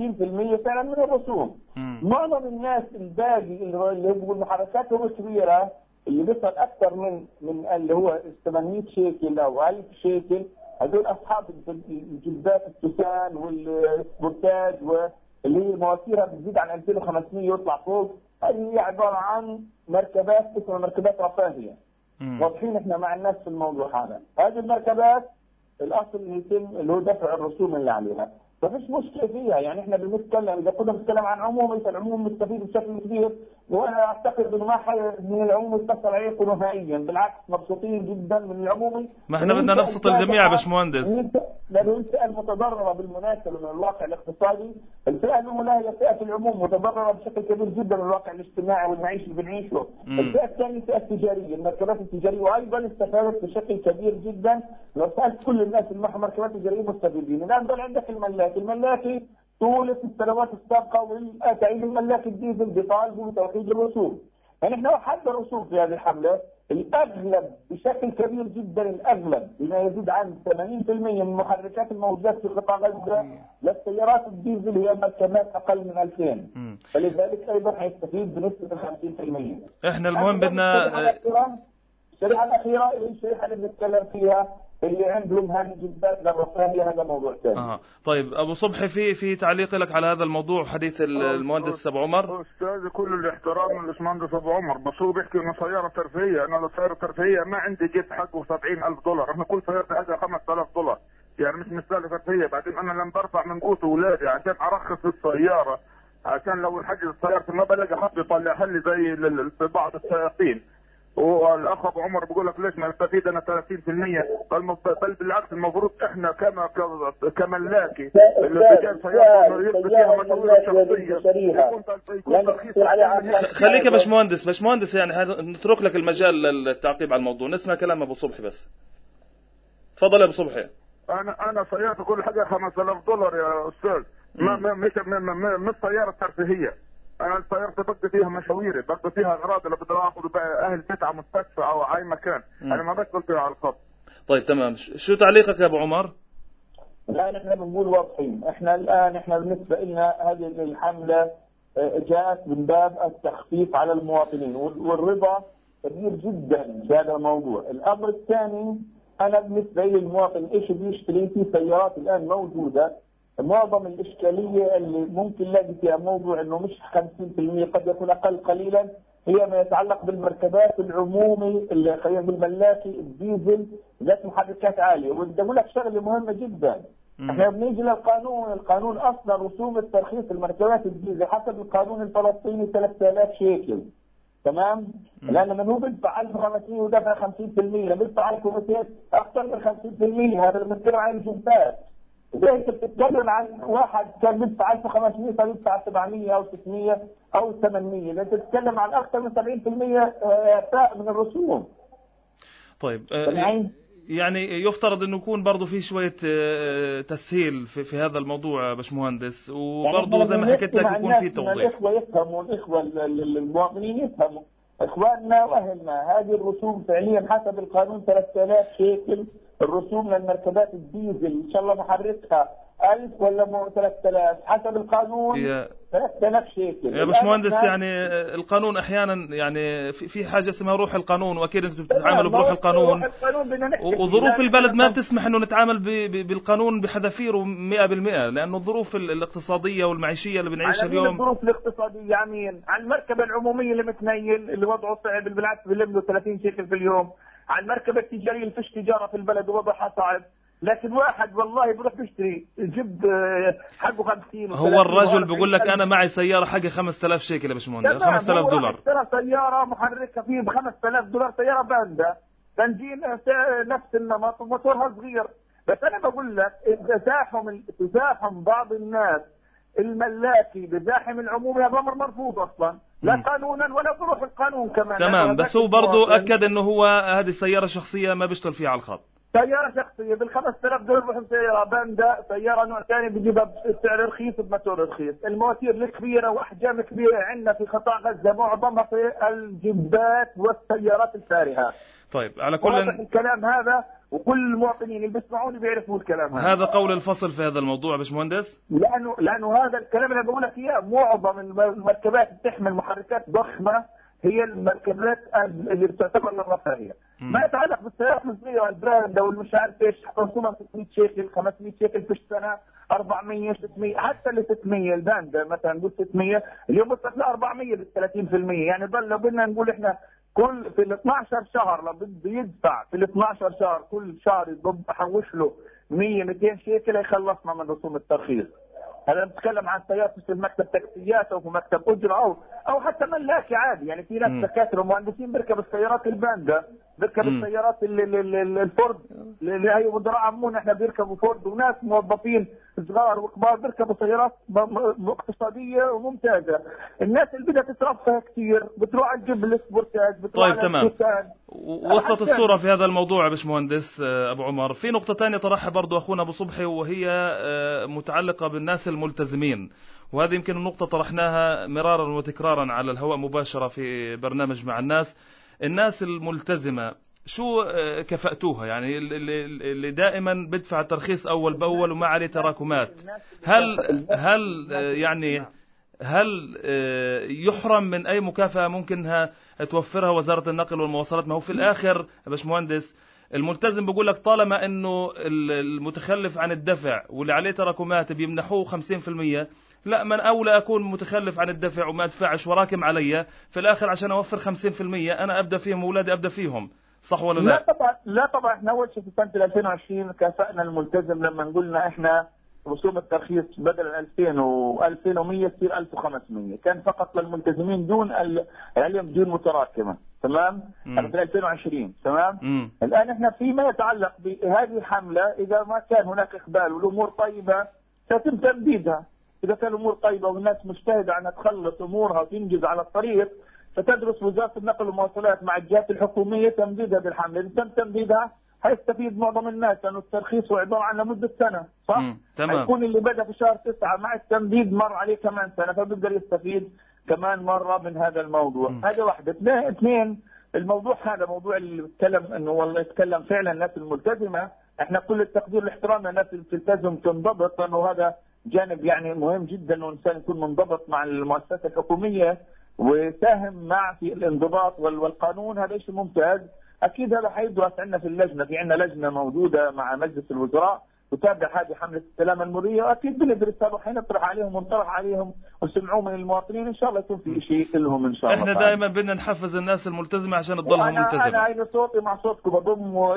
50% فعلا من الرسوم. معظم الناس الباقي اللي بيقول محركاتهم كبيرة اللي بيصل أكثر من اللي هو 800 شيكل أو 1000 شيكل، هذول أصحاب الجلبات التوسان والسبورتاج واللي هي مواسيرها بتزيد عن 2500 ويطلع فوق. هذه هي عبارة عن مركبات اسمها مركبات رفاهية. واضحين احنا مع الناس في الموضوع هذا. هذه المركبات الأصل يتم اللي هو دفع الرسوم اللي عليها، ففيش مشكلة فيها. يعني احنا بنتكلم إذا كنا بنتكلم عن عموم، فالعموم مستفيد بشكل كبير، وأنا أعتقد إنه ما حد من العموم اتصل عليكم نهائيا، بالعكس مبسوطين جدا من العمومي. ما احنا بدنا نبسط الجميع يا باشمهندس. لأنه الفئة المتضررة بالمناسبة من الواقع الاقتصادي، الفئة الأولى هي فئة العموم متضررة بشكل كبير جدا من الواقع الاجتماعي والمعيشي اللي بنعيشه. الفئة الثانية الفئة التجارية، المركبات التجارية، وأيضا استفادت بشكل كبير جدا. لو سألت كل الناس اللي معهم مركبات تجارية مستفيدين. الآن ضل عندك الملاكي طول السنوات السابقة والآتين الملاكي الديزل بيطالبوا بتوحيد الرسوم. يعني احنا وحدنا الرسوم في هذه الحملة. الأغلب بشكل كبير جدا، الأغلب بما يزيد عن 80% من المحركات الموجودة في قطاع غزة للسيارات الديزل هي مركبات أقل من 2000. فلذلك أيضا هيستفيد بنسبة 50%. احنا المهم بدنا الشريحة الأخيرة اللي الشريحة اللي بنتكلم فيها اللي عندهم هذه الجلبات للرفاهية، هذا موضوع ثاني. طيب أبو صبحي، في تعليق لك على هذا الموضوع حديث المهندس أبو عمر؟ أستاذ كل الاحترام للباشمهندس أبو عمر، بس هو بيحكي إنه سيارة ترفيهية. أنا السيارة الترفيهية ما عندي جيت حقه $70,000، إحنا كل سيارة حقها $5,000، يعني مش مثال ترفيهية. بعدين أنا لما برفع من قوت أولادي عشان أرخص السيارة، عشان لو الحجز السيارة ما بلاقي حد يطلعها لي زي بعض السائقين. والاخ ابو عمر بيقول لك ليش ما نستفيد انا 30%؟ بل بالعكس المفروض احنا كملاكي اللي بيجي سياره يقضي فيها مشاوير شخصيه. خليك يا باشمهندس يعني نترك لك المجال للتعقيب على الموضوع، نسمع كلام ابو صبحي بس. تفضل يا ابو صبحي. انا سيارتي كل حاجه $5,000 يا استاذ، مش سياره ترفيهيه. انا سيارتي بقضي فيها مشاويري، بقضي فيها اغراض اللي بدي اخذ اهل بيت على مستشفى او اي مكان. انا ما بشتغل فيها على الخط. طيب تمام، شو تعليقك يا ابو عمر؟ الان احنا بنقول واضحين، احنا بالنسبه لنا هذه الحمله جاءت من باب التخفيف على المواطنين والرضا كبير جدا بهذا الموضوع. الامر الثاني، انا بالنسبه لي المواطن ايش بيشتري؟ في سيارات الان موجوده، معظم الإشكالية اللي ممكن نلاقي فيها موضوع إنه مش 50%، قد يكون أقل قليلا، هي ما يتعلق بالمركبات العمومي اللي خلينا نقول ملاكي الديزل ذات محركات عالية. وبدي أقول لك شغلة مهمة جدا. احنا بنيجي للقانون، القانون أصلا رسوم الترخيص المركبات الديزل حسب القانون الفلسطيني 3000 شيكل، تمام؟ لأن من هو بدفع 1500 ودفع 50%، بدفع 1200 أكثر من 50%. هذا اللي بنتكلم عن الجنبات. إذا أنت بتتكلم عن واحد كان بيدفع 1500 فبيدفع 700 أو 600 أو 800، إذا تتكلم عن أكثر من 70% إعفاء من الرسوم. طيب يعني يفترض إنه يكون برضه في شوية تسهيل في هذا الموضوع باشمهندس، وبرضه زي ما حكيت لك يكون في توضيح. الإخوة يفهموا، الإخوة المواطنين يفهموا، إخواننا وأهلنا، هذه الرسوم فعليا حسب القانون 3000 شيكل الرسوم للمركبات الديزل، إن شاء الله محركها 1000 ولا 3000 حسب القانون. 3000 شيكل يا باشمهندس. يعني القانون احيانا يعني في حاجه اسمها روح القانون، واكيد انتم بتتعاملوا بروح القانون، وظروف البلد ما بتسمح انه نتعامل بالقانون بحذافيره 100%، لانه الظروف الاقتصاديه والمعيشيه اللي بنعيشها اليوم. الظروف الاقتصاديه عمين على المركبه العموميه اللي متنيل اللي وضعه صعب، بالعكس بيلم له 30 شيكل في اليوم. على المركبه التجاريه اللي فيش تجاره في البلد ووضعها صعب، لكن واحد والله بيروح بيشتري يجيب حقه 50. هو الرجل بيقول لك انا معي سياره حقها 5000 شيكل يا باشمهندس، $5000. اشترى سياره محركها فيه $5000، سياره باندا بنزين نفس النمط وموتورها صغير. بس انا بقول لك تزاحم بعض الناس الملاكي بزاحم العمومي، هذا امر مرفوض اصلا، لا قانونا ولا بروح القانون كمان. تمام. بس هو برضه اكد انه هو هذه سياره شخصيه ما بيشتغل فيها على الخط. سيارة شخصية $5000 بروح سيارة باندا، سيارة نوع ثاني بيجيبها بسعر رخيص بموتور رخيص. المواتير الكبيرة واحجام كبيرة عندنا في قطاع غزة معظمها في الجيبات والسيارات الفارهة. طيب على كل الكلام هذا، وكل المواطنين اللي بيسمعوني بيعرفوا الكلام هذا قول الفصل في هذا الموضوع يا باشمهندس. لانه هذا الكلام اللي بقول لك اياه، معظم المركبات بتحمل محركات ضخمة هي المركبات اللي بتعتبر للرفاهية. ما يتعلق بالسيارات الصغيرة البراند والمش عارف ايش، رسومها 600 شيكل 500 شيكل في السنة، 400 600، حتى ال 600 الباندا مثلا نقول 600 اليوم وصلت ل 400 بال 30%. يعني ضل لو بدنا نقول احنا كل في ال 12 شهر لو بده يدفع في ال 12 شهر كل شهر يضب حوش له 100 200 شيكل يخلصنا من رسوم الترخيص. هذا نتكلم عن سيارات في مكتب تاكسيات او في مكتب اجره او حتى ملاكي عادي. يعني في ناس دكاتره ومهندسين بيركبوا السيارات الباندا، بيركبوا السيارات الفورد اللي هي مدراء عمونا، احنا بيركبوا فورد، وناس موظفين صغار وكبار بيركبوا سيارات اقتصاديه وممتازه. الناس اللي بدها تترفه كثير بتروح على الجبل سبورتاج، بتروح طيب تمام. وصلت الصوره في هذا الموضوع يا باشمهندس ابو عمر. في نقطه ثانيه طرحها برضو اخونا ابو صبحي، وهي متعلقه بالناس الملتزمين، وهذه يمكن النقطه طرحناها مرارا وتكرارا على الهواء مباشره في برنامج مع الناس الملتزمة. شو كفأتوها؟ يعني اللي دائما بدفع الترخيص أول بأول وما عليه تراكمات، هل يحرم من أي مكافأة ممكنها توفرها وزارة النقل والمواصلات؟ ما هو في الآخر يا باشمهندس الملتزم بيقول لك طالما أنه المتخلف عن الدفع واللي عليه تراكمات بيمنحوه 50%، لا، من أولى أكون متخلف عن الدفع وما أدفعش وراكم علي في الآخر عشان أوفر 50% أنا أبدأ فيهم وأولادي أبدأ فيهم، صح ولا لا؟ لا طبعا احنا أول شيء في سنة 2020 كافأنا الملتزم لما قلنا احنا رسوم الترخيص بدل 2000 و 2100 تصير 1500، كان فقط للملتزمين دون العلم دون متراكمة. تمام؟ هذا في 2020. تمام؟ الآن احنا فيما يتعلق بهذه الحملة، إذا ما كان هناك إقبال والأمور طيبة سيتم تمديدها. إذا كان الأمور طيبة والناس مجتهدة أن تخلص أمورها وتنجز على الطريق، فتدرس وزارة النقل والمواصلات مع الجهات الحكومية تمديدها بالحملة. إذا تم تمديدها هيستفيد معظم الناس، لأنه الترخيص هو عبارة عن لمدة سنة، صح؟ تمام. هيكون اللي بدأ في شهر 9 مع التمديد مر عليه كمان سنة، فبيقدر يستفيد كمان مرة من هذا الموضوع. هذا واحدة. اثنين، الموضوع هذا موضوع اللي بيتكلم انه والله يتكلم فعلا الناس الملتزمة، احنا كل التقدير والاحترام للناس اللي بتلتزم تنضبط، لانه هذا جانب يعني مهم جدا انه الانسان يكون منضبط مع المؤسسات الحكومية وساهم مع في الانضباط والقانون. هذا شيء ممتاز. اكيد هذا حيدرس عندنا في اللجنة، في عندنا لجنة موجودة مع مجلس الوزراء تتابع هذه حملة السلامة المرورية، واكيد بندرسها وحنطرح عليهم ونطرح عليهم ونسمعوه من المواطنين، ان شاء الله يكون في شيء لهم ان شاء الله. احنا دائما بدنا نحفز الناس الملتزمة عشان تضلهم ملتزمة. انا هيني صوتي مع صوتكم، بضم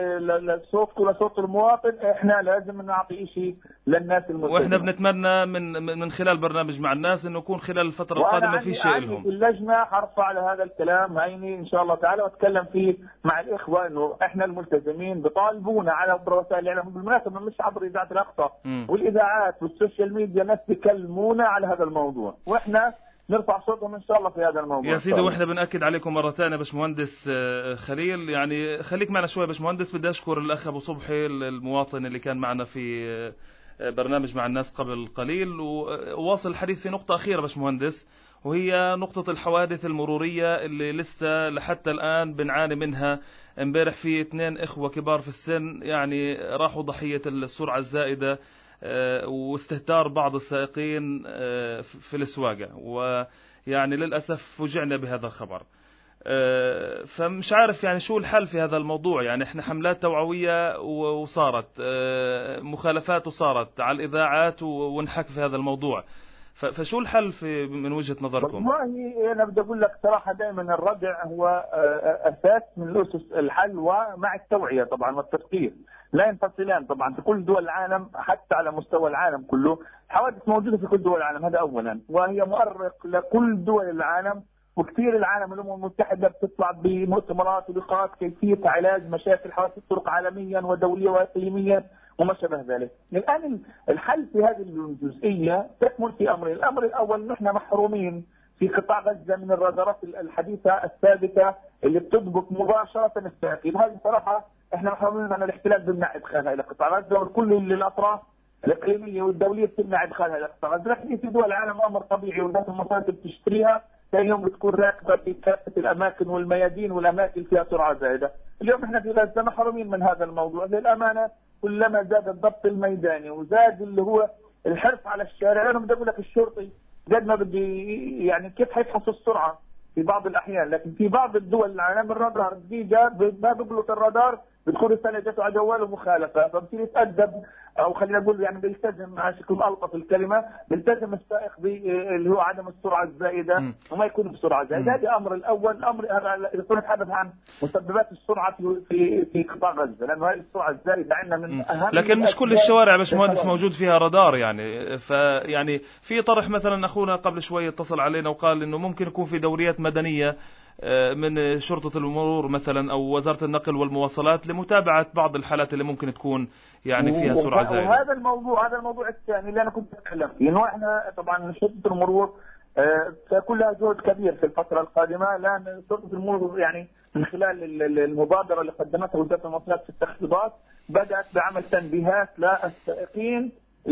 صوتكم لصوت المواطن. احنا لازم نعطي شيء للناس الملتزمة، واحنا بنتمنى من خلال برنامج مع الناس انه يكون خلال الفترة القادمة في شيء لهم. في اللجنة حرفع على هذا الكلام هيني ان شاء الله تعالى واتكلم فيه مع الاخوة، انه احنا الملتزمين بطالبونا على وسائل الاعلام، بالمناسبة مش عبر اذاعة الاقصى والاذاعات والسوشيال ميديا، ناس بيكلمونا على هذا الموضوع، واحنا نرفع صوتهم ان شاء الله في هذا الموضوع يا سيدي. واحنا بنأكد عليكم مرة ثانية باشمهندس خليل، يعني خليك معنا شوي باشمهندس. بدي اشكر الاخ ابو صبحي المواطن اللي كان معنا في برنامج مع الناس قبل قليل، وواصل الحديث في نقطة أخيرة باشمهندس، وهي نقطة الحوادث المرورية اللي لسه لحتى الآن بنعاني منها. امبارح في 2 إخوة كبار في السن يعني راحوا ضحية السرعة الزائدة واستهتار بعض السائقين في السواقة، ويعني للأسف فوجئنا بهذا الخبر. فمش عارف يعني شو الحل في هذا الموضوع. يعني احنا حملات توعوية وصارت مخالفات وصارت على الإذاعات ونحك في هذا الموضوع، فشو الحل من وجهة نظركم؟ والله أنا بدي أقول لك صراحة دائما الردع هو أساس من أسس الحل، ومع التوعية طبعا والتثقيف لا ينفصلان طبعا في كل دول العالم، حتى على مستوى العالم كله. الحوادث موجودة في كل دول العالم، هذا أولا، وهي مؤرق لكل دول العالم. وكثير العالم الأمم المتحدة بتطلع بمؤتمرات ولقاءات كيفية علاج مشاكل حوادث الطرق عالميا ودوليا وإقليميا وما شابه ذلك. الآن الحل في هذه الجزئية تكمن في أمرين. الأمر الأول، نحن محرومين في قطاع غزة من الرادارات الحديثة الثابتة اللي بتضبط مباشرة السائقين. هذه صراحة احنا محرومين من الاحتلال بمنع إدخالها إلى قطاع غزة، وكل الأطراف الإقليمية والدولية بتمنع إدخالها إلى قطاع غزة. لكن في دول العالم أمر طبيعي، والناس المصادر بتشتريها ثاني يوم بتكون راكبة في كافة الأماكن والميادين والأماكن فيها سرعة زائدة. اليوم احنا في غزة محرومين من هذا الموضوع. للأمانة كلما زاد الضبط الميداني وزاد اللي هو الحرص على الشارع، أنا بدي أقول لك الشرطي قد ما بدي يعني كيف حيفحص السرعة في بعض الأحيان، لكن في بعض الدول العالم الرادار دقيقة ما بيقلط الرادار بتكون رسالة جاته على جواله مخالفة، فبصير يتأدب، أو خلينا نقول يعني بيلتزم على شكل ألطف الكلمة، بيلتزم السائق اللي هو عدم السرعة الزائدة وما يكون بسرعة زائدة. هذا الأمر الأول. الأمر إذا كنا نتحدث عن مسببات السرعة في قطاع غزة، لأنه هذه السرعة الزائدة عندنا من أهم، لكن مش كل الشوارع باشمهندس موجود فيها رادار يعني. فيعني في طرح مثلا أخونا قبل شوي اتصل علينا وقال إنه ممكن يكون في دوريات مدنية من شرطة المرور مثلا أو وزارة النقل والمواصلات لمتابعة بعض الحالات اللي ممكن تكون يعني فيها سرعة زائدة. وهذا الموضوع الثاني اللي أنا كنت أتكلم فيه، إنه إحنا طبعا شرطة المرور سيكون لها جهد كبير في الفترة القادمة، لأن شرطة المرور يعني من خلال المبادرة اللي قدمتها وزارة المواصلات في التخفيضات بدأت بعمل تنبيهات للسائقين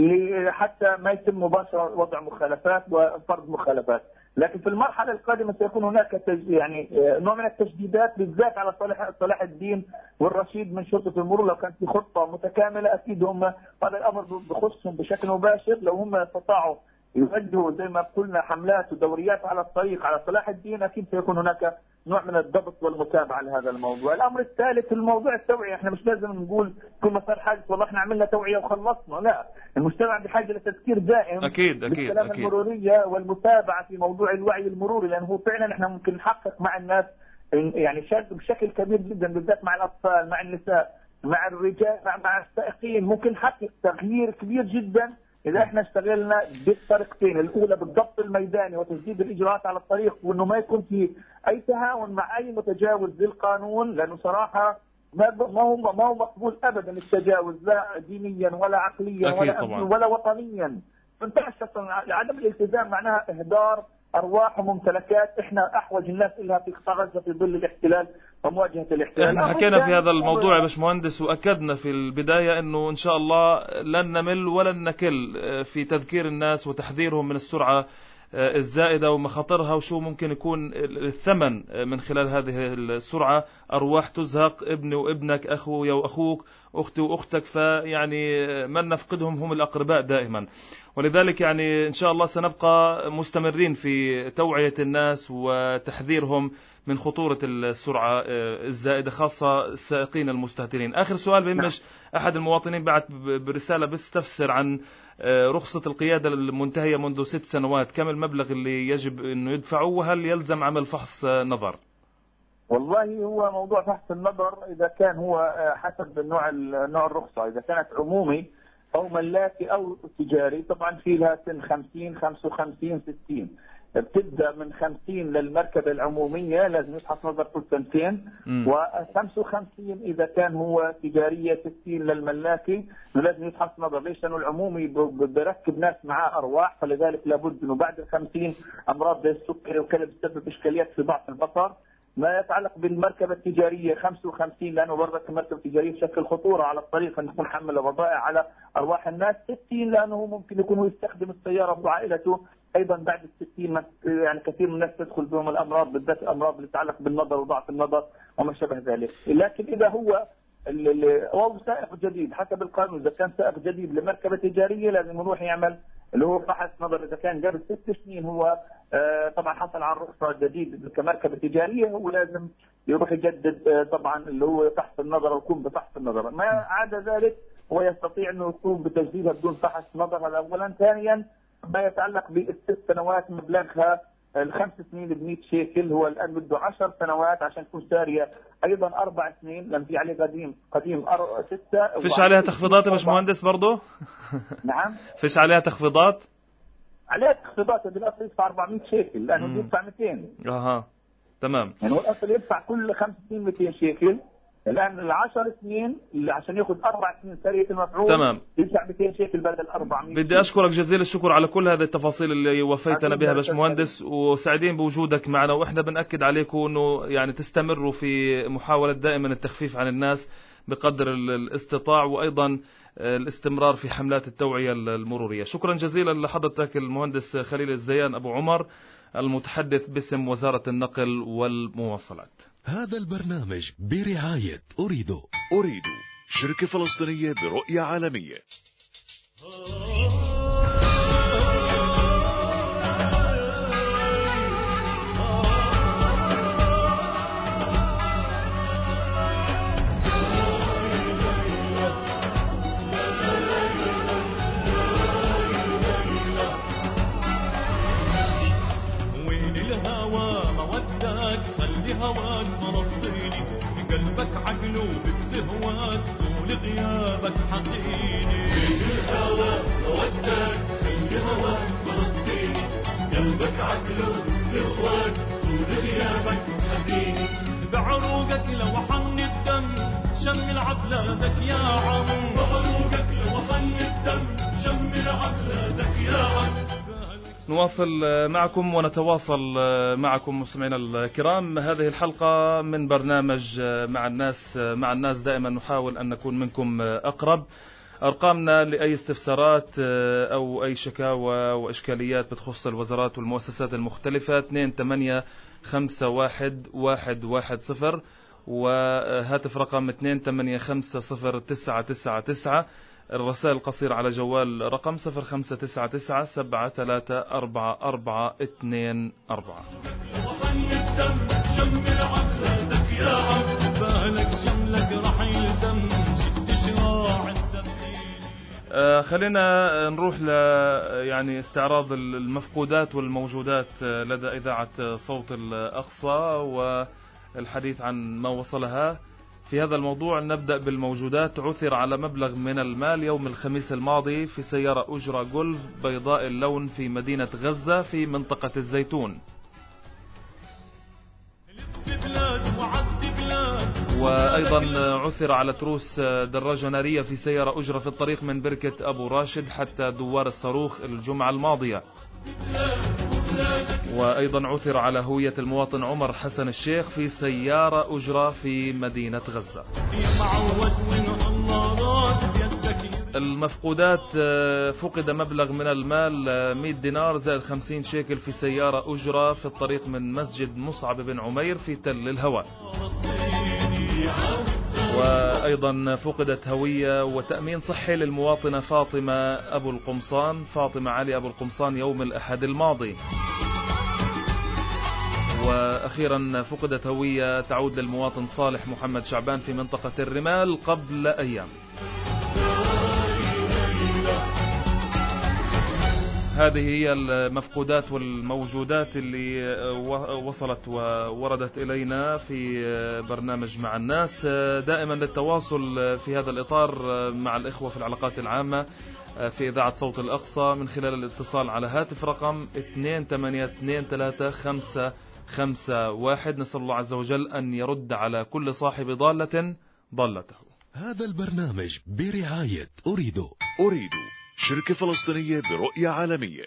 حتى ما يتم مباشرة وضع مخالفات وفرض مخالفات. لكن في المرحلة القادمة سيكون هناك يعني نوع من التجديدات بالذات على صلاح الدين والرشيد من شرطة المرور. لو كانت في خطة متكاملة أكيد هم هذا الأمر بخصهم بشكل مباشر، لو هم استطاعوا يوجهوا زي ما قلنا حملات ودوريات على الطريق على صلاح الدين، أكيد سيكون هناك نوع من الضبط والمتابعة لهذا الموضوع. الأمر الثالث الموضوع التوعية. احنا مش لازم نقول كل ما صار حادث والله احنا عملنا توعية وخلصنا، لا، المجتمع بحاجة لتذكير دائم أكيد بالكلام المرورية والمتابعة في موضوع الوعي المروري، لأنه فعلا احنا ممكن نحقق مع الناس يعني بشكل كبير جدا، بالذات مع الأطفال مع النساء مع الرجال مع السائقين، ممكن نحقق تغيير كبير جدا إذا احنا اشتغلنا بالطريقتين. الأولى بالضبط الميداني وتسديد الإجراءات على الطريق، وإنه ما يكون في أي تهاون مع أي متجاوز للقانون، لأنه صراحة ما هو مقبول أبدا التجاوز، لا دينيا ولا عقليا ولا وطنيا. فانتهى عدم الالتزام معناها إهدار أرواح وممتلكات احنا أحوج الناس إلها في قطاع غزة في ظل الاحتلال ومواجهة الاحتلال. احنا حكينا في هذا الموضوع يا باشمهندس، وأكدنا في البداية أنه إن شاء الله لن نمل ولن نكل في تذكير الناس وتحذيرهم من السرعة الزائدة ومخاطرها، وشو ممكن يكون الثمن من خلال هذه السرعة. أرواح تزهق، ابني وابنك، أخويا وأخوك، أختي وأختك، فيعني من نفقدهم هم الأقرباء دائما. ولذلك يعني إن شاء الله سنبقى مستمرين في توعية الناس وتحذيرهم من خطورة السرعة الزائدة، خاصة السائقين المستهترين. آخر سؤال بهمش أحد المواطنين بعت برسالة بستفسر عن رخصة القيادة المنتهية منذ 6 سنوات، كم المبلغ اللي يجب أنه يدفعه، وهل يلزم عمل فحص نظر؟ والله هو موضوع فحص النظر إذا كان هو حسب نوع الرخصة، إذا كانت عمومي أو ملاكي أو تجاري طبعا في لها سن 50 55 60. بتبدأ من 50 للمركبة العمومية لازم يفحص نظر كل 2 سنين، و55 إذا كان هو تجارية 60 للملاكي لازم يفحص نظر. ليش؟ لأنه العمومي بركب ناس معاه أرواح، فلذلك لابد أنه بعد 50 أمراض زي السكري وكذا بتسبب إشكاليات في ضعف البصر. ما يتعلق بالمركبة التجارية 55 لأنه برضك المركبة التجارية تشكل خطورة على الطريق أن تكون حمل بضائع على أرواح الناس. 60 لأنه ممكن يكون يستخدم السيارة وعائلته أيضا بعد 60 يعني كثير من الناس تدخل بهم الأمراض، بالذات الأمراض اللي تتعلق بالنظر وضعف النظر وما شابه ذلك. لكن إذا هو أو سائق جديد حسب القانون. إذا كان سائق جديد لمركبة تجارية لازم يروح يعمل اللي هو فحص نظر. إذا كان قبل 6 سنين هو طبعا حصل على الرخصة الجديد كمركبة تجارية، هو لازم يروح يجدد طبعا اللي هو فحص النظر ويقوم بفحص النظر. ما عدا ذلك هو يستطيع انه يقوم بتجديدها بدون فحص نظر. هذا اولا. ثانيا ما يتعلق ب6 سنوات مبلغها ال5 سنين ب100 شيكل، هو الان بده 10 سنوات عشان تكون ساريه. ايضا 4 سنين لان في عليه قديم 6. فيش عليها تخفيضات يا باشمهندس برضه؟ نعم فيش عليها تخفيضات؟ عليها تخفيضات. بالاصل يدفع 400 شيكل لانه يدفع 200. تمام. يعني هو الاصل يدفع كل 5 سنين 200 شيكل. الان ال10 سنين اللي عشان ياخذ 4 سنين ساريه المفعول تمام يدفع 200 شيكل بدل 400. بدي اشكرك جزيل الشكر على كل هذه التفاصيل اللي وفيتنا بها باشمهندس، وسعيدين بوجودك معنا، واحنا بنأكد عليكم انه يعني تستمروا في محاولة دائما التخفيف عن الناس بقدر الاستطاع، وايضا الاستمرار في حملات التوعية المرورية. شكرا جزيلا لحضرتك المهندس خليل الزيان ابو عمر المتحدث باسم وزارة النقل والمواصلات. هذا البرنامج برعاية أريدو. شركة فلسطينية برؤية عالمية. وين الهوى مودك خلي هواك فلسطيني، قلبك عقله بتهواك طول غيابك حزيني. وين الهوى مودك خلي هواك فلسطيني، قلبك عقله بتهواك طول غيابك حزيني. بعروقك لو حن الدم شمل عبلادك يا عم، بعروقك لو حن الدم شمل عبلادك يا عم. نواصل معكم ونتواصل معكم مستمعينا الكرام. هذه الحلقة من برنامج مع الناس دائما نحاول أن نكون منكم أقرب. أرقامنا لأي استفسارات أو أي شكاوى وإشكاليات بتخص الوزارات والمؤسسات المختلفة 28511110 وهاتف رقم 28500999. الرسائل القصيرة على جوال رقم 0599734424. خلينا نروح يعني استعراض المفقودات والموجودات لدى إذاعة صوت الأقصى والحديث عن ما وصلها في هذا الموضوع. نبدأ بالموجودات. عثر على مبلغ من المال يوم الخميس الماضي في سيارة أجرة جولف بيضاء اللون في مدينة غزة في منطقة الزيتون. وأيضا عثر على تروس دراجة نارية في سيارة أجرة في الطريق من بركة أبو راشد حتى دوار الصاروخ الجمعة الماضية. وأيضا عثر على هوية المواطن عمر حسن الشيخ في سيارة أجرة في مدينة غزة. المفقودات: فقد مبلغ من المال 100 دينار زائد 50 شيكل في سيارة أجرة في الطريق من مسجد مصعب بن عمير في تل الهواء. وأيضا فقدت هوية وتأمين صحي للمواطنة فاطمة علي أبو القمصان يوم الأحد الماضي. وأخيرا فقدت هوية تعود للمواطن صالح محمد شعبان في منطقة الرمال قبل أيام. هذه هي المفقودات والموجودات اللي وصلت ووردت إلينا في برنامج مع الناس. دائما للتواصل في هذا الإطار مع الإخوة في العلاقات العامة في إذاعة صوت الأقصى من خلال الاتصال على هاتف رقم 28233551. نسأل الله عز وجل أن يرد على كل صاحب ضالة ضالته. هذا البرنامج برعاية أريدو. شركة فلسطينية برؤية عالمية.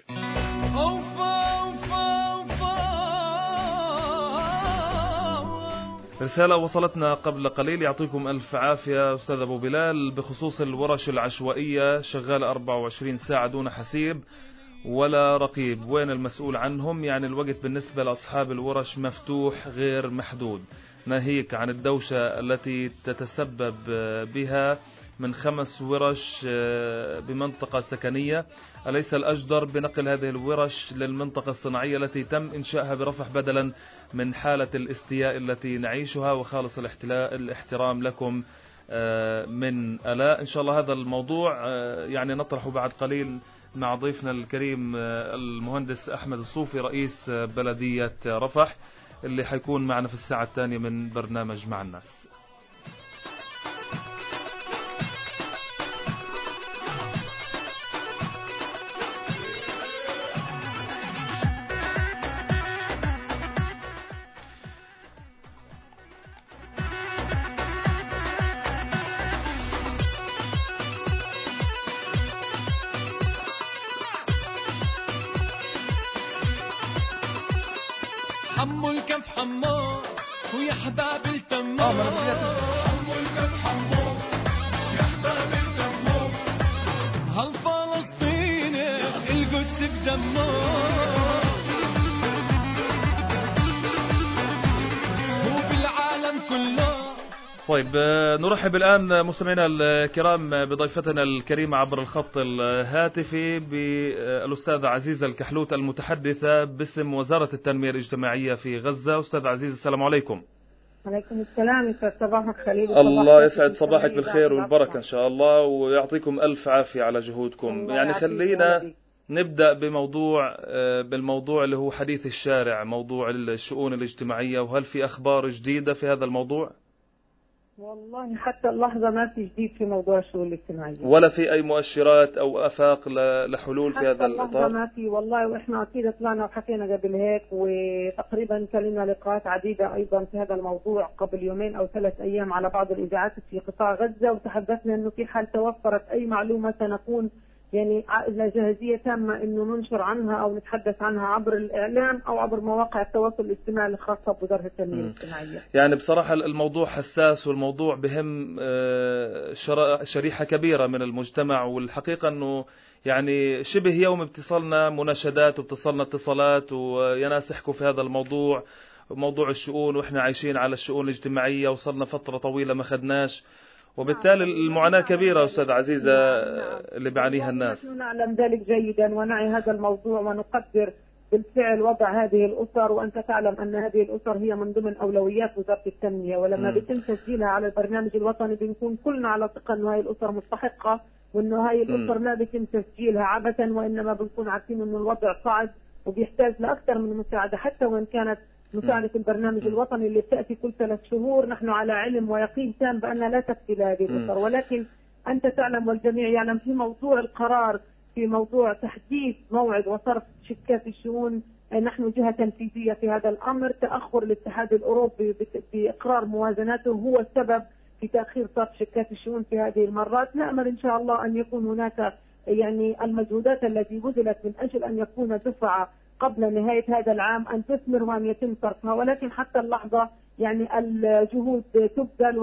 رسالة وصلتنا قبل قليل، يعطيكم ألف عافية أستاذ أبو بلال، بخصوص الورش العشوائية شغالة 24 ساعة دون حسيب ولا رقيب، وين المسؤول عنهم؟ يعني الوقت بالنسبة لأصحاب الورش مفتوح غير محدود. ناهيك عن الدوشة التي تتسبب بها من 5 ورش بمنطقة سكنية. أليس الأجدر بنقل هذه الورش للمنطقة الصناعية التي تم إنشائها برفح بدلا من حالة الاستياء التي نعيشها؟ وخالص الاحترام لكم من ألاء. إن شاء الله هذا الموضوع يعني نطرحه بعد قليل مع ضيفنا الكريم المهندس أحمد الصوفي رئيس بلدية رفح، اللي حيكون معنا في الساعة الثانية من برنامج مع الناس. حمو الكف حمو ويا حباب التمو، حمو الكف حمو يا حباب التمو، هالفلسطيني القدس بدمه وبالعالم كله. طيب نرحب الآن مستمعينا الكرام بضيفتنا الكريمة عبر الخط الهاتفي بالأستاذة عزيزة الكحلوت المتحدثة باسم وزارة التنمية الاجتماعية في غزة. أستاذ عزيز السلام عليكم. عليكم السلام، يسعد صباحك خليل. الله يسعد صباحك بالخير والبركة إن شاء الله، ويعطيكم ألف عافية على جهودكم. يعني خلينا نبدأ بالموضوع اللي هو حديث الشارع، موضوع الشؤون الاجتماعية، وهل في أخبار جديدة في هذا الموضوع؟ والله حتى اللحظة ما في جديد في موضوع الشؤون الاجتماعية، ولا في أي مؤشرات أو آفاق لحلول في هذا الإطار؟ حتى ما في والله. وإحنا أكيد طلعنا وحكينا قبل هيك، وتقريبا كلمنا لقاءات عديدة أيضا في هذا الموضوع قبل 2 أو 3 أيام على بعض الإذاعات في قطاع غزة، وتحدثنا إنه في حال توفرت أي معلومة سنكون يعني على جاهزية تامة إنه ننشر عنها أو نتحدث عنها عبر الإعلام أو عبر مواقع التواصل الاجتماعي الخاصة بوزارة التنمية الاجتماعية. يعني بصراحة الموضوع حساس، والموضوع بهم شريحة كبيرة من المجتمع، والحقيقة أنه يعني شبه يوم بتصلنا مناشدات وبتصلنا اتصالات ويا ناس يحكوا في هذا الموضوع، موضوع الشؤون، وإحنا عايشين على الشؤون الاجتماعية وصلنا فترة طويلة ما خدناش، وبالتالي المعاناة كبيرة أستاذ عزيزة اللي بيعانيها الناس. نحن نعلم ذلك جيدا ونعي هذا الموضوع ونقدر بالفعل وضع هذه الأسر، وأنت تعلم أن هذه الأسر هي من ضمن أولويات وزارة التنمية، ولما بيتم تسجيلها على البرنامج الوطني بنكون كلنا على ثقة أن هذه الأسر مستحقة، وأنه هذه الأسر ما بيتم تسجيلها عبثا، وإنما بنكون عارفين أن الوضع صعب وبيحتاج لأكثر من مساعدة، حتى وإن كانت مساعدة البرنامج الوطني اللي بتأتي كل 3 شهور. نحن على علم ويقين تام بأنها لا تكفي لهذه الأسر، ولكن أنت تعلم والجميع يعلم في موضوع القرار، في موضوع تحديد موعد وصرف شيكات الشؤون، نحن جهة تنفيذية في هذا الأمر. تأخر الاتحاد الأوروبي بإقرار موازناته هو السبب في تأخير صرف شيكات الشؤون في هذه المرات. نأمل إن شاء الله أن يكون هناك يعني المجهودات التي بذلت من أجل أن يكون دفعة قبل نهاية هذا العام أن تثمر وأن يتم صرفها، ولكن حتى اللحظة يعني الجهود تبذل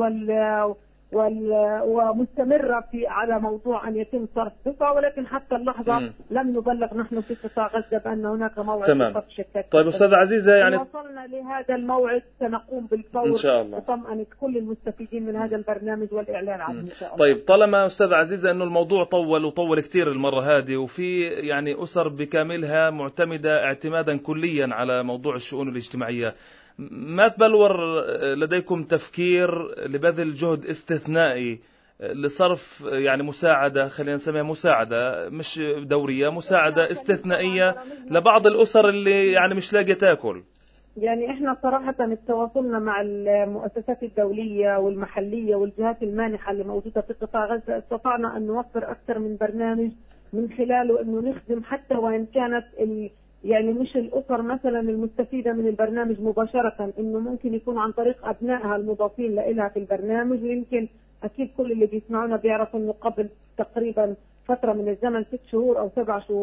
ومستمرة على موضوع أن يتم صرف دفعة، ولكن حتى اللحظة لم نبلغ نحن في قطاع غزة بأن هناك موعد لصرف شيكات. طيب أستاذ عزيزة، يعني وصلنا لهذا الموعد سنقوم بالفور إن شاء الله وطمأنة كل المستفيدين من هذا البرنامج والإعلان عنه إن شاء الله. طيب طالما أستاذ عزيزة أنه الموضوع طول كتير المرة هذه، وفي يعني أسر بكاملها معتمدة اعتمادا كليا على موضوع الشؤون الاجتماعية، ما تبلور لديكم تفكير لبذل جهد استثنائي لصرف يعني مساعدة، خلينا نسميها مساعدة مش دورية، مساعدة استثنائية لبعض الأسر اللي يعني مش لاقية تاكل؟ يعني احنا صراحة تواصلنا مع المؤسسات الدولية والمحلية والجهات المانحة اللي موجودة في قطاع غزة، استطعنا أن نوفر أكثر من برنامج من خلاله أنه نخدم حتى وإن كانت يعني مش الأسر مثلا المستفيدة من البرنامج مباشرة، إنه ممكن يكون عن طريق أبنائها المضافين لها في البرنامج. ويمكن أكيد كل اللي بيسمعونا بيعرفوا إنه قبل تقريبا فترة من الزمن 6 شهور أو 7 شهور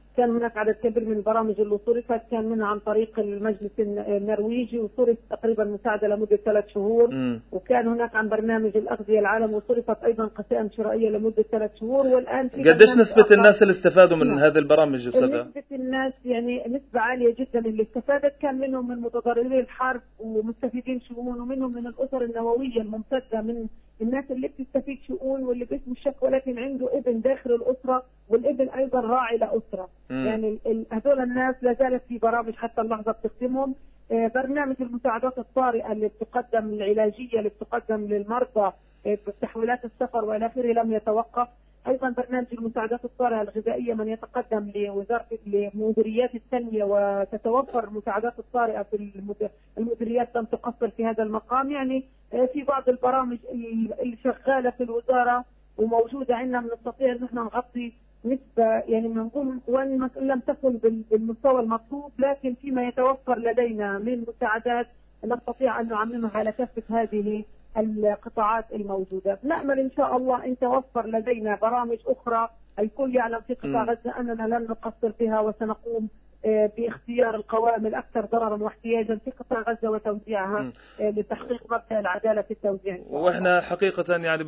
كان هناك عدد كبير من البرامج اللي صرفت، كان منها عن طريق المجلس النرويجي وصرف تقريبا مساعدة لمدة 3 شهور. وكان هناك عن برنامج الأغذية العالم وصرفت أيضا قسائم شرائية لمدة 3 شهور. والآن قديش نسبة الناس اللي استفادوا من هذه البرامج أستاذة؟ نسبة الناس يعني نسبة عالية جدا اللي استفادت، كان منهم من متضرري الحرب ومستفيدين شؤون، ومنهم من الأسر النووية الممتدة، من الناس اللي بتستفيد شؤون واللي باسم الشكوى لكن عنده ابن داخل الأسرة والابن أيضا راعي لأسرة. يعني هذول الناس لا زالت في برامج حتى اللحظة بتخدمهم. برنامج المساعدات الطارئة اللي بتقدم العلاجية اللي بتقدم للمرضى بتحويلات السفر وإلى آخره لم يتوقف. أيضا برنامج المساعدات الطارئة الغذائية من يتقدم لمديريات التنمية وتتوفر المساعدات الطارئة في المديريات لم تقصر في هذا المقام. يعني في بعض البرامج اللي شغالة في الوزارة وموجودة عندنا بنستطيع أن احنا نغطي نسبة، يعني بنقول وان لم تكن بالمستوى المطلوب، لكن فيما يتوفر لدينا من مساعدات نستطيع أن نعممها على كافة هذه القطاعات الموجودة. نأمل إن شاء الله إن توفر لدينا برامج أخرى الكل يعلم في قطاع غزة أننا لن نقصر بها، وسنقوم باختيار القوائم الأكثر ضررا واحتياجا في قطاع غزة وتوزيعها لتحقيق مبدأ العدالة في التوزيع. وإحنا حقيقة يعني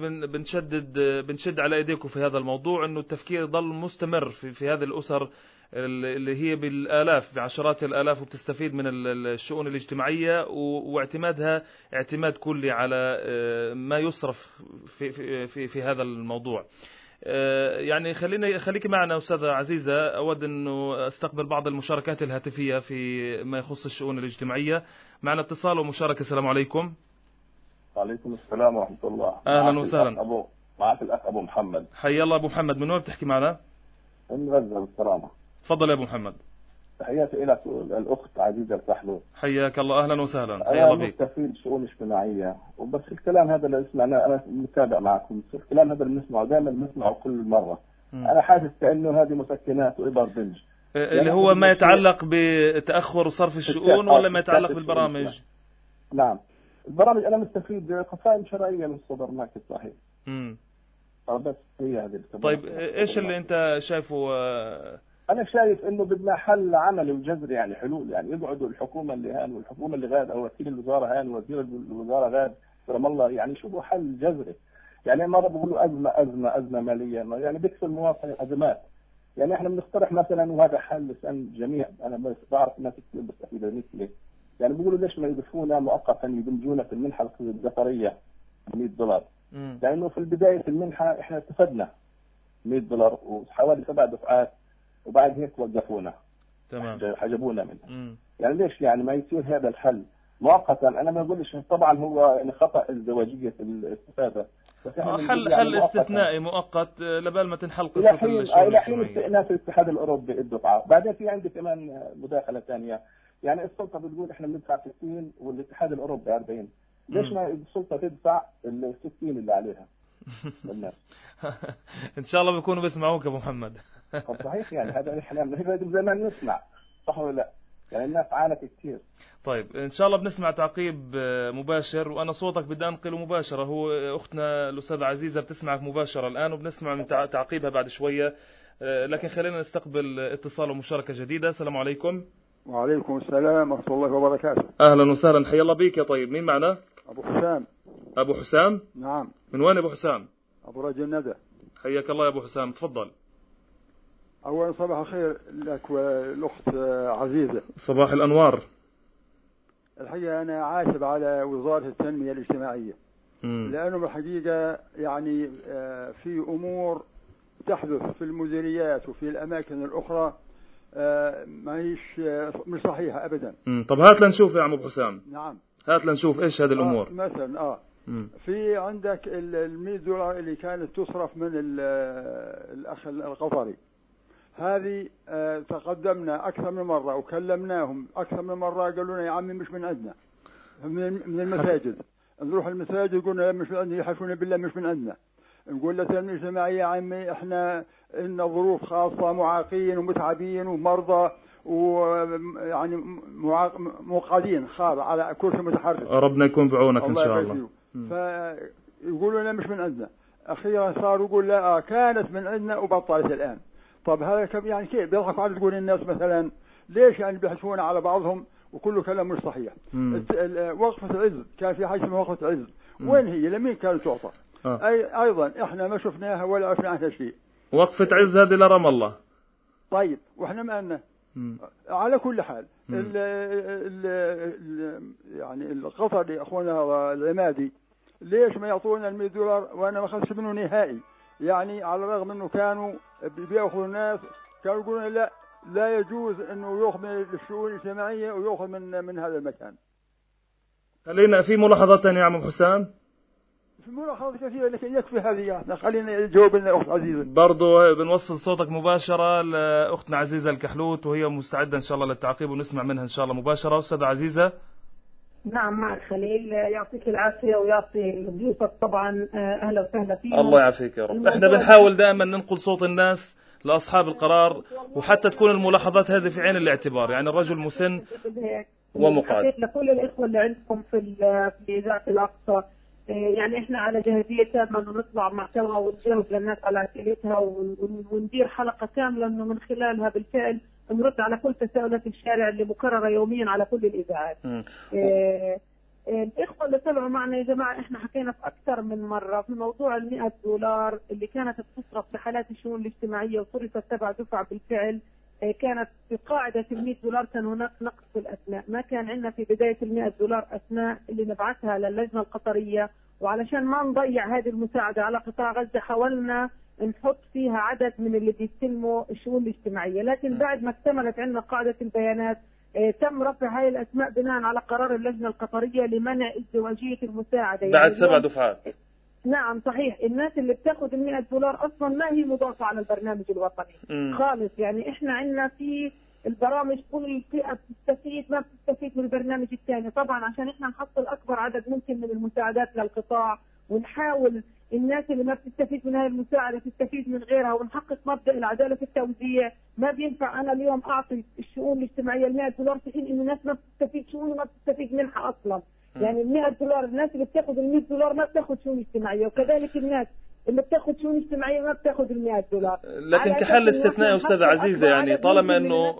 بنشد على أيديكم في هذا الموضوع، إنه التفكير ضل مستمر في هذه الأسر اللي هي بالآلاف بعشرات الآلاف وبتستفيد من الشؤون الاجتماعية، واعتمادها اعتماد كلي على ما يصرف في هذا الموضوع. يعني خليك معنا أستاذة عزيزة، أود أنه أستقبل بعض المشاركات الهاتفية في ما يخص الشؤون الاجتماعية. معنا اتصال ومشاركة. السلام عليكم. وعليكم السلام ورحمة الله. أهلا وسهلا. معك الأخ أبو محمد. حيا الله أبو محمد، من وين بتحكي معنا؟ من غزة بالكرامة. تفضل يا أبو محمد. تحياتي إلى الأخت عزيزة الفحلو. حياك الله. أهلا وسهلا. حيا الله بك. مستفيد شؤون اجتماعية، وبس الكلام هذا اللي سمعناه أنا متابع معكم، الكلام هذا اللي بنسمعه دائما بنسمعه كل مرة. أنا حاسس كأنه هذه مسكنات وإبر بنج، اللي يعني هو ما يتعلق بتأخر صرف الشؤون ولا ما يتعلق بالبرامج؟ نعم البرامج أنا مستفيد قسائم شرائية من السوبر ماركت صحيح. بس هي هذه. طيب إيش اللي أنت شايفه؟ أنا شايف إنه بدنا حل عملي وجذري، يعني حلول، يعني يقعدوا الحكومة اللي هان والحكومة اللي غاد أو وكيل الوزارة هان ووزير الوزارة غاد رحم الله، يعني يشوفوا حل جذري. يعني مرة بيقولوا أزمة مالية، يعني بيكسر المواطن الأزمات. يعني إحنا بنقترح مثلا وهذا حل لسان جميع، أنا بس بعرف الناس كثير بستفيد مثلي، يعني بيقولوا ليش ما يضيفونا مؤقتا يدمجونا في المنحة القطرية $100، لأنه في البداية المنحة إحنا استفدنا $100 وحوالي 7 دفعات وبعد هيك وقفونا. تمام. حجبونا منها. يعني ليش يعني ما يصير هذا الحل مؤقتا؟ انا ما بقولش طبعا هو يعني خطأ ازدواجية الاستفادة، بس حل استثنائي مؤقت لبال ما تنحل قصة الى حين استئناف الاتحاد الاوروبي الدفعة. بعدين في عندي كمان مداخلة ثانية، يعني السلطة بتقول احنا بندفع 60 والاتحاد الاوروبي 40، ليش ما السلطة تدفع ال 60 اللي عليها للناس؟ ان شاء الله بيكونوا بيسمعوك ابو محمد. صحيح، يعني هذا احنا زي ما نسمع صح ولا لا؟ يعني الناس عانت كثير. طيب ان شاء الله بنسمع تعقيب مباشر، وانا صوتك بدي انقله مباشره، هو اختنا الاستاذه عزيزه بتسمعك مباشره الان وبنسمع من تعقيبها بعد شويه، لكن خلينا نستقبل اتصال ومشاركه جديده. السلام عليكم. وعليكم السلام ورحمه الله وبركاته. اهلا وسهلا، حيا الله بيك يا طيب. مين معنا؟ ابو حسام. ابو حسام؟ نعم. من وين ابو حسام؟ ابو رجل ندى. حياك الله يا ابو حسام، تفضل. أولا صباح الخير لك والأخت عزيزة. صباح الأنوار. الحقيقة أنا عاتب على وزارة التنمية الاجتماعية، لأنه بالحقيقة يعني في أمور تحدث في المديريات وفي الأماكن الأخرى ما هيش مش صحيحة أبدا. طب هات لنشوف يا عم أبو حسام. نعم. هات لنشوف إيش هذه الأمور. مثلا في عندك $100 اللي كانت تصرف من الأخ القطري، هذه تقدمنا أكثر من مرة وكلمناهم أكثر من مرة، قالوا لنا يا عمي مش من عندنا، من المساجد. نروح المساجد يقولون مش من عندنا، يحلفون بالله مش من عندنا. نقول للتنمية الاجتماعية يا عمي احنا إن ظروف خاصة، معاقين ومتعبين ومرضى ويعني موقدين خاض على كرسي متحرك. ربنا يكون بعونك إن شاء الله. فيقولوا لنا مش من عندنا. أخيرا صاروا يقول لا كانت من عندنا وبطلت الآن. طب هذا يعني كيف بيضحكوا على تقول الناس مثلا ليش يعني بيحشون على بعضهم وكله كلام مش صحيح. وقفة عز كان في حاجة اسمها وقفة عز، وين هي لمين كانت تعطى؟ أيضا إحنا ما شفناها ولا عرفنا عنها شيء. وقفة عز هذه لرام الله. طيب وإحنا ما لنا. على كل حال يعني القطري أخونا العمادي ليش ما يعطونا $100 وأنا ما أخذش منه نهائي؟ يعني على الرغم أنه كانوا بيأخذوا الناس كانوا يقولون لا يجوز أنه يأخذ من الشؤون الاجتماعية ويأخذ من هذا المكان. خلينا في ملاحظة ثانية يا عم حسام. في ملاحظات كثيرة لكن يكفي هذه يعني. خلينا نجاوب لنا أخت عزيزة. برضو بنوصل صوتك مباشرة لأختنا عزيزة الكحلوت وهي مستعدة إن شاء الله للتعقيب ونسمع منها إن شاء الله مباشرة. أستاذة عزيزة. نعم معك خليل، يعطيك العافية ويعطي ضيوفك طبعا أهلا وسهلا فيهم. الله يعافيك يا رب. احنا بنحاول دائما ننقل صوت الناس لأصحاب القرار وحتى تكون الملاحظات هذه في عين الاعتبار، يعني الرجل مسن ومقعد. لكل الإخوة اللي عندكم في إذاعة الأقصى، يعني احنا على جاهزية تامة انه نطلع محتوى ونجاوب للناس على أسئلتها وندير حلقة كاملة انه من خلالها بالفعل نرد على كل تساؤلات الشارع اللي مكررة يوميا على كل الإذاعات. الإخوة اللي طلعوا معنا يا جماعة احنا حكينا في أكثر من مرة في موضوع $100 اللي كانت تصرف لحالات الشؤون الاجتماعية وصرفت 7 دفع بالفعل. كانت في قاعدة $100 كان هناك نقص في الأسماء، ما كان عندنا في بداية $100 أسماء اللي نبعثها للجنة القطرية، وعلشان ما نضيع هذه المساعدة على قطاع غزة حاولنا نحط فيها عدد من اللي بيستلموا الشؤون الاجتماعية، لكن بعد ما اكتملت عندنا قاعدة البيانات تم رفع هاي الأسماء بناء على قرار اللجنة القطرية لمنع ازدواجية المساعدة. بعد يعني 7 دفعات. نعم صحيح. الناس اللي بتاخذ $100 اصلا ما هي مضافه على البرنامج الوطني خالص، يعني احنا عندنا في البرامج كل فئه بتستفيد ما بتستفيد من البرنامج الثاني، طبعا عشان احنا نحصل اكبر عدد ممكن من المساعدات للقطاع ونحاول الناس اللي ما بتستفيد من هذه المساعده تستفيد من غيرها ونحقق مبدا العداله في التوزيع. ما بينفع انا اليوم اعطي الشؤون الاجتماعيه $100 في حين انه الناس ما بتستفيد شؤون وما بتستفيد منها اصلا. يعني $100 الناس اللي بتاخذ $100 ما بتاخذ شؤون اجتماعيه، وكذلك الناس اللي بتاخذ شؤون اجتماعيه ما بتاخذ $100. لكن كحل استثنائي استاذه عزيزه، يعني طالما انه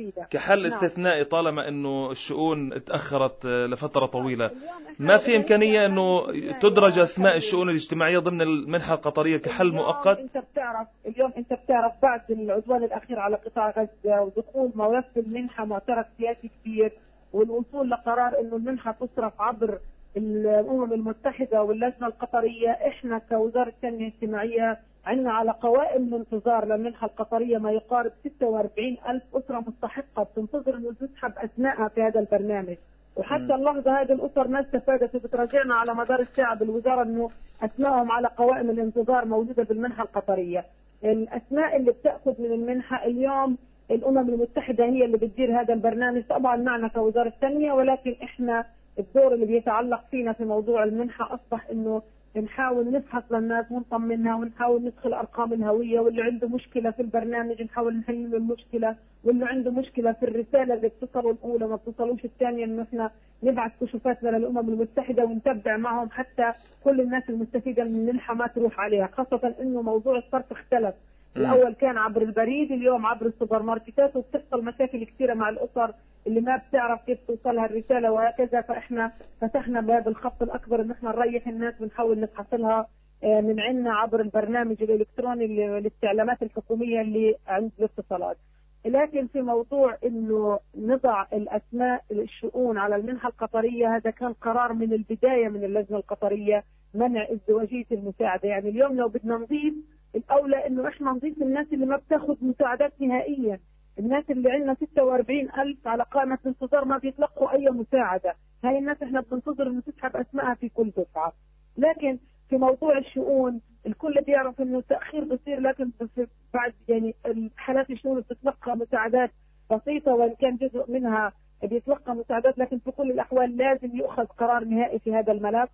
كحل استثنائي طالما انه الشؤون تاخرت لفتره طويله ما في امكانيه انه تدرج اسماء الشؤون الاجتماعيه ضمن المنحه القطريه كحل مؤقت. اليوم انت بتعرف بعد العدوان الاخير على قطاع غزه ودخول ملف المنحه معترك سياسي كبير والوصول لقرار انه المنحه تصرف عبر الامم المتحده واللجنه القطريه، احنا كوزاره التنميه الاجتماعيه عندنا على قوائم الانتظار للمنحه القطريه ما يقارب 46,000 اسره مستحقه بتنتظر انه تسحب اسمائها في هذا البرنامج، وحتى اللحظه هذه الاسر ما استفادت وبتراجعنا على مدار الساعه بالوزاره انه اسمائهم على قوائم الانتظار موجوده بالمنحه القطريه. الاسماء اللي بتاخذ من المنحه اليوم الامم المتحده هي اللي بتدير هذا البرنامج، طبعا معنا كوزاره التنميه، ولكن احنا الدور اللي بيتعلق فينا في موضوع المنحه اصبح انه نحاول نفحص للناس ونطمنها ونحاول ندخل ارقام الهويه، واللي عنده مشكله في البرنامج نحاول نحل له المشكله، واللي عنده مشكله في الرساله اللي بتصله الاولى ما بتصلوش الثانيه انه احنا نبعث كشوفاتنا للامم المتحده ونتبع معهم حتى كل الناس المستفيده من المنحه ما تروح عليها، خاصه انه موضوع الصرف اختلف. الأول كان عبر البريد، اليوم عبر السوبر ماركتات، وبتحصل مشاكل كثيرة مع الأسر اللي ما بتعرف كيف توصلها الرسالة وهكذا، فإحنا فتحنا باب الخط الأكبر إن إحنا نريح الناس ونحاول نفحصلها من عندنا عبر البرنامج الإلكتروني للاستعلامات الحكومية اللي عند الاتصالات. لكن في موضوع إنه نضع الأسماء الشؤون على المنحة القطرية، هذا كان قرار من البداية من اللجنة القطرية منع ازدواجية المساعدة. يعني اليوم لو بدنا نضيف الأولى إنه إحنا نضيف الناس اللي ما بتاخذ مساعدات نهائيا، الناس اللي عندنا 46,000 على قائمة الانتظار ما بيتلقوا أي مساعدة، هاي الناس إحنا بننتظر إنه تسحب أسمائها في كل دفعة. لكن في موضوع الشؤون الكل بيعرف إنه تأخير بصير، لكن بعد يعني حالات الشؤون بتتلقى مساعدات بسيطة وإن كان جزء منها بيتلقى مساعدات، لكن في كل الأحوال لازم يؤخذ قرار نهائي في هذا الملف،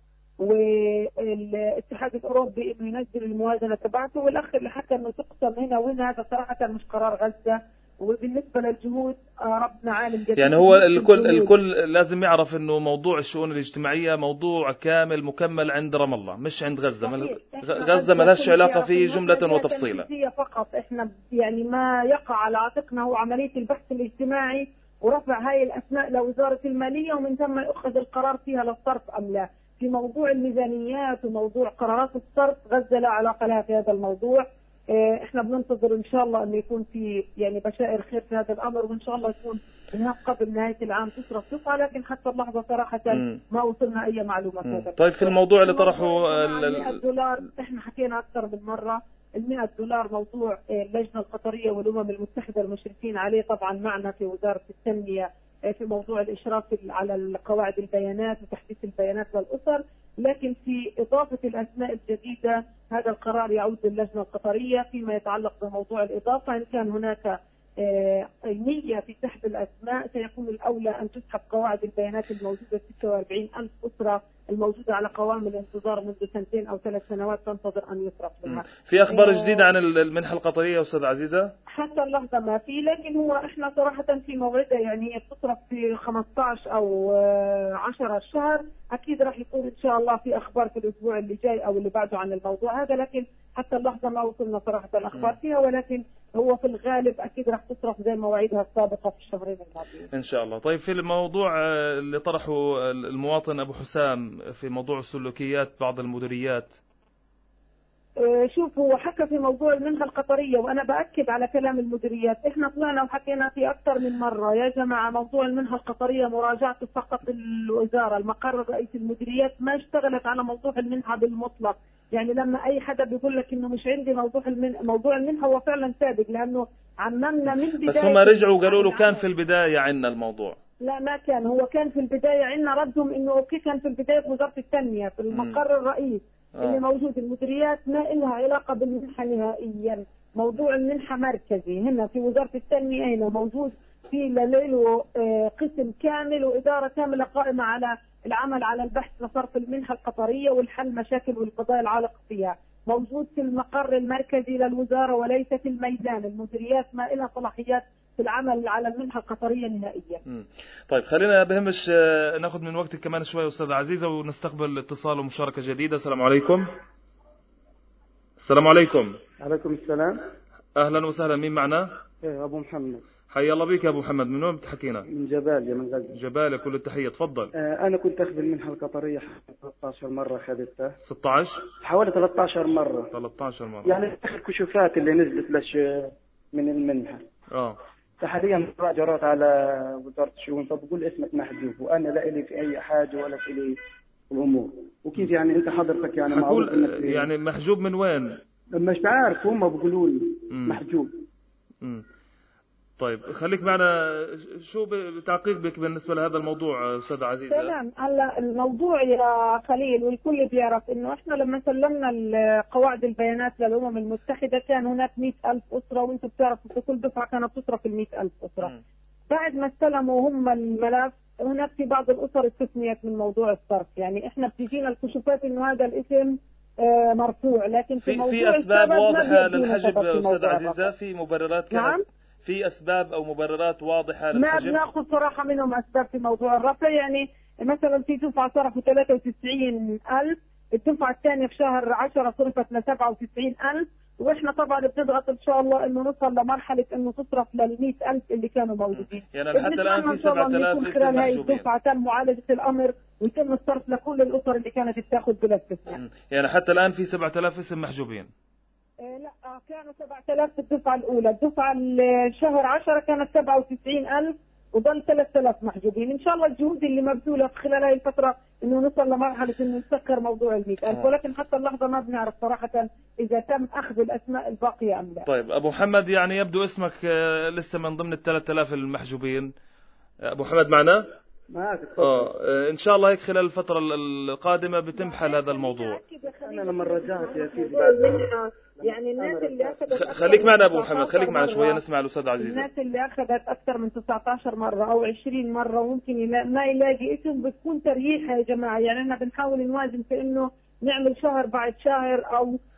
والاتحاد الاوروبي انه ينزل الموازنه تبعته، والاخ اللي حكى انه تقسم هنا وهنا هذا صراحه مش قرار غزه، وبالنسبة للجهود ربنا عالم جدا. يعني هو الكل لازم يعرف انه موضوع الشؤون الاجتماعية موضوع كامل مكمل عند رام الله مش عند غزة. غزة ما لهاش علاقة فيه جملة وتفصيلا فقط. احنا يعني ما يقع على عاتقنا هو عملية البحث الاجتماعي ورفع هاي الأسماء لوزارة المالية ومن ثم يأخذ القرار فيها للصرف أم لا. في موضوع الميزانيات وموضوع قرارات الصرف غزة لا علاقة لها في هذا الموضوع. احنا بننتظر ان شاء الله انه يكون في يعني بشائر خير في هذا الامر، وان شاء الله يكون انها قبل نهاية العام تصرف دفعة، لكن حتى اللحظة صراحة ما وصلنا اي معلومات هذا. طيب في الموضوع اللي طرحه $100 احنا حكينا اكثر من مرة. $100 موضوع اللجنة القطرية والأمم المتحدة المشرفين عليه طبعا معنا في وزارة التنمية في موضوع الإشراف على قواعد البيانات وتحديث البيانات للأسر، لكن في إضافة الأسماء الجديدة هذا القرار يعود للجنة القطرية فيما يتعلق بموضوع الإضافة. إن كان هناك نية في سحب الأسماء سيكون الأولى أن تسحب قواعد البيانات الموجودة 46,000 أسرة الموجودة على قوام الانتظار منذ 2 أو 3 سنوات تنتظر أن يصرف لها. في أخبار جديدة عن المنحة القطرية أستاذ عزيزة؟ حتى اللحظة ما في، لكن هو إحنا صراحة في موعدة يعني بتصرف في 15 أو 10 الشهر. أكيد راح يكون إن شاء الله في أخبار في الأسبوع اللي جاي أو اللي بعده عن الموضوع هذا، لكن حتى اللحظة ما وصلنا صراحة الأخبار فيها، ولكن هو في الغالب أكيد راح تصرف زي مواعيدها السابقة في الشهرين الماضيين إن شاء الله. طيب في الموضوع اللي طرحه المواطن أبو حسام في موضوع سلوكيات بعض المديريات، شوف هو حكى في موضوع المنحة القطرية وأنا بأكد على كلام المديريات. إحنا طلعنا وحكينا فيه أكثر من مرة يا جماعة. موضوع المنحة القطرية مراجعته فقط الوزارة، المقر الرئيس المديريات ما اشتغلت على موضوع المنحة بالمطلق. يعني لما أي حدا بيقول لك إنه مش عندي موضوع المنحة هو فعلا سابق، لأنه عممنا من بداية. بس هم رجعوا قالوا له كان في البداية عندنا الموضوع. لا ما كان، هو كان في البداية عندنا ردهم إنه أوكي كان في البداية في وزارة التنمية في المقر الرئيس اللي موجود. المديريات ما لها علاقة بالمنحة نهائيا. موضوع المنحة مركزي هنا في وزارة التنمية، هنا موجود في له قسم كامل وإدارة كاملة قائمة على العمل على البحث لصرف المنحة القطرية والحل مشاكل والقضايا العالقة فيها. موجود في المقر المركزي للوزارة وليس في الميدان. المديريات ما لها صلاحيات في العمل على المنحة القطرية نهائيا. طيب خلينا بهمش ناخذ من وقتك كمان شوي أستاذ عزيزة ونستقبل اتصال ومشاركة جديدة. السلام عليكم. السلام عليكم. عليكم السلام. أهلا وسهلا. مين معنا؟ أبو محمد. حيا الله بك يا أبو محمد. من وين بتحكينا؟ من جباليا من غزة. جباليا كل التحية. تفضل. أنا كنت أخذ المنحة القطرية 13 مرة أخذتها. 16 حوالي 13 مرة. 13 مرة يعني الكشوفات اللي نزلت لش من المنحة. فحاليا مراجعات على وزارة الشؤون فبقول اسمك محجوب وأنا لا إلي في أي حاجة ولا في لي الأمور. وكيف يعني أنت حضرتك يعني معروف يعني محجوب من وين؟ مش عارف هم بيقولوا لي محجوب. طيب خليك معنا. شو بتعقيب بك بالنسبة لهذا الموضوع أستاذ عزيزة؟ تمام. هلا الموضوع يا خليل والكل بيعرف إنه إحنا لما سلمنا قواعد البيانات للأمم المتحدة كان هناك 100,000 أسرة، وأنتم بتعرفوا في كل دفعة كانت تصرف 100,000 أسرة. بعد ما استلموا هم الملف هناك في بعض الأسر استثنيت من موضوع الصرف. يعني إحنا بتجينا الكشوفات إنه هذا الاسم مرفوع، لكن في أسباب واضحة للحجب أستاذ عزيزة؟ في مبررات كانت؟ نعم؟ في أسباب أو مبررات واضحة ما للحجب؟ بناخذ صراحة منهم أسباب في موضوع الرفع. يعني مثلا في دفعة صرفوا 93,000، الدفعة الثانية في شهر 10 صرفت ل 97,000، وإحنا طبعا بنضغط إن شاء الله إنه نوصل لمرحلة إنه تصرف لل 100,000 اللي كانوا موجودين. يعني حتى الآن في 7,000 اسم خلال هاي محجوبين. الدفعة تم معالجة الأمر ويتم الصرف لكل الأسر اللي كانت بتاخذ بلا استثناء. يعني حتى الآن في 7,000 اسم محجوبين. لا كانوا 7,000 في الدفعة الأولى. الدفعة الشهر 10 كانت 97,000 وضل 3,000 محجوبين. إن شاء الله الجهود اللي مبذولة في خلال هاي الفترة إنه نوصل لمرحلة إنه نسكر موضوع 100,000، ولكن حتى اللحظة ما بنعرف صراحة إذا تم أخذ الأسماء الباقية أم لا. طيب أبو محمد، يعني يبدو اسمك لسه من ضمن 3,000 المحجوبين. أبو محمد معنا؟ معك. إن شاء الله هيك خلال الفترة القادمة بتم حل هذا الموضوع. أنا لما رجعت يا سيدي يعني الناس اللي أخذت خليك معنا أبو محمد، خليك معنا شوية نسمع الأستاذ عزيزة. الناس اللي أخذت أكثر من 19 مرة أو 20 مرة وممكن ما يلاقي اسم بتكون تريحة يا جماعة. يعني أنا بنحاول نوازن في إنه نعمل شهر بعد شهر أو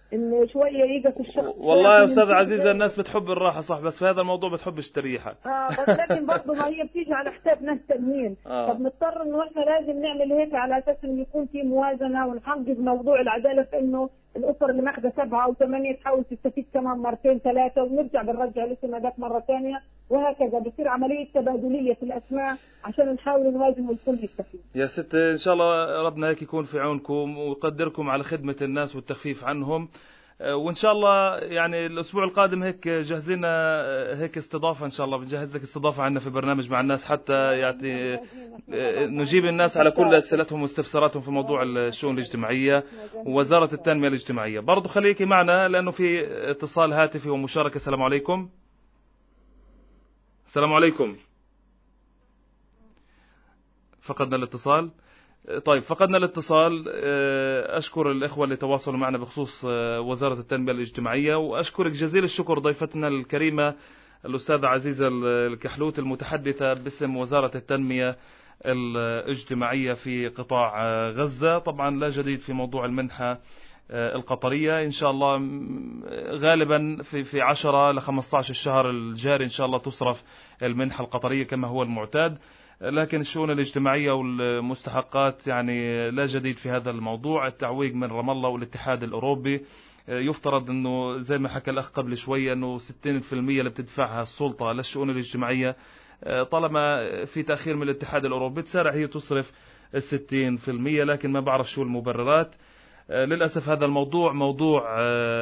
إن شوية يجك الشخص. والله يا أستاذ عزيزة الناس بتحب الراحة صح، بس في هذا الموضوع بتحبش تريحة. بس لكن برضه ما هي بتيجي على حساب ناس تانيين. فبنضطر إنه إحنا لازم نعمل هيك على أساس إنه يكون في موازنة ونحقق موضوع العدالة، في إنه الأسر اللي ماخذة 7 أو 8 تحاول تستفيد كمان 2 3 ونرجع بنرجع الاسم هذاك مرة ثانية، وهكذا بصير عملية تبادلية في الأسماء عشان نحاول نوازن والكل يستفيد. يا ست إن شاء الله ربنا هيك يكون في عونكم ويقدركم على خدمة الناس والتخفيف عنهم، وإن شاء الله يعني الأسبوع القادم هيك جهزينا هيك استضافة، إن شاء الله بنجهز لك استضافة عنا في برنامج مع الناس حتى يعني نجيب الناس على كل أسئلتهم واستفساراتهم في موضوع الشؤون الاجتماعية ووزارة التنمية الاجتماعية. برضو خليكي معنا لأنه في اتصال هاتفي ومشاركة. السلام عليكم. السلام عليكم. فقدنا الاتصال. طيب فقدنا الاتصال. أشكر الإخوة اللي تواصلوا معنا بخصوص وزارة التنمية الاجتماعية، وأشكرك جزيل الشكر ضيفتنا الكريمة الأستاذة عزيزة الكحلوت المتحدثة باسم وزارة التنمية الاجتماعية في قطاع غزة. طبعا لا جديد في موضوع المنحة القطرية، إن شاء الله غالبا في 10 ل 15 الشهر الجاري إن شاء الله تصرف المنحة القطرية كما هو المعتاد، لكن الشؤون الاجتماعية والمستحقات يعني لا جديد في هذا الموضوع. التعويق من رام الله والاتحاد الأوروبي يفترض أنه زي ما حكى الأخ قبل شوية أنه 60% اللي بتدفعها السلطة للشؤون الاجتماعية، طالما في تأخير من الاتحاد الأوروبي تسارع هي تصرف 60%، لكن ما بعرف شو المبررات. للأسف هذا الموضوع موضوع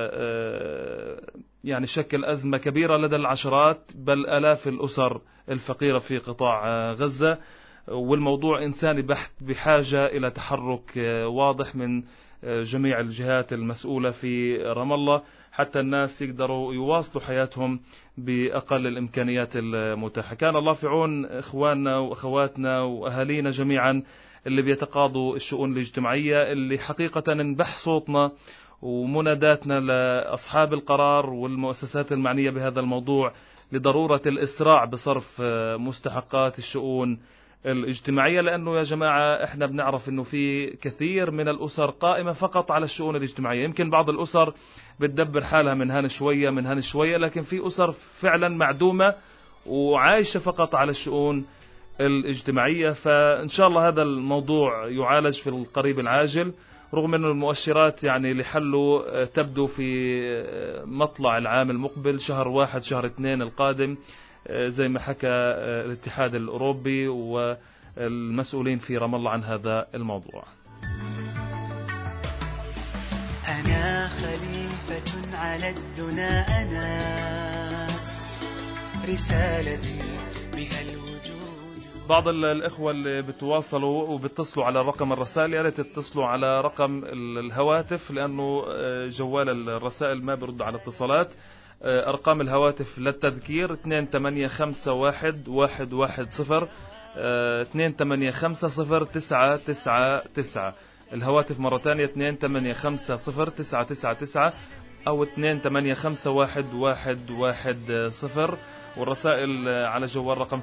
يعني شكل أزمة كبيرة لدى العشرات بل آلاف الأسر الفقيرة في قطاع غزة، والموضوع إنساني بحت بحاجة إلى تحرك واضح من جميع الجهات المسؤولة في رام الله حتى الناس يقدروا يواصلوا حياتهم بأقل الإمكانيات المتاحة. كان الله في عون إخواننا وأخواتنا وأهالينا جميعا اللي بيتقاضوا الشؤون الاجتماعية، اللي حقيقة نبح صوتنا ومناداتنا لأصحاب القرار والمؤسسات المعنية بهذا الموضوع لضرورة الإسراع بصرف مستحقات الشؤون الاجتماعية، لأنه يا جماعة إحنا بنعرف أنه في كثير من الأسر قائمة فقط على الشؤون الاجتماعية. يمكن بعض الأسر بتدبر حالها من هان شوية، لكن في أسر فعلا معدومة وعايشة فقط على الشؤون الاجتماعية. فإن شاء الله هذا الموضوع يعالج في القريب العاجل، رغم أن المؤشرات يعني لحله تبدو في مطلع العام المقبل شهر 1 شهر 2 القادم زي ما حكى الاتحاد الأوروبي والمسؤولين في رام الله عن هذا الموضوع. أنا خليفة على الدنا، أنا رسالتي بها الوجود. بعض الإخوة اللي بتواصلوا وبتصلوا على رقم الرسائل يا ريت تتصلوا على رقم الهواتف، لأنه جوال الرسائل ما برد على اتصالات. أرقام الهواتف للتذكير 2851-110 2850-999. الهواتف مرة ثانية 2850-999 أو 2851-110، والرسائل على جوال رقم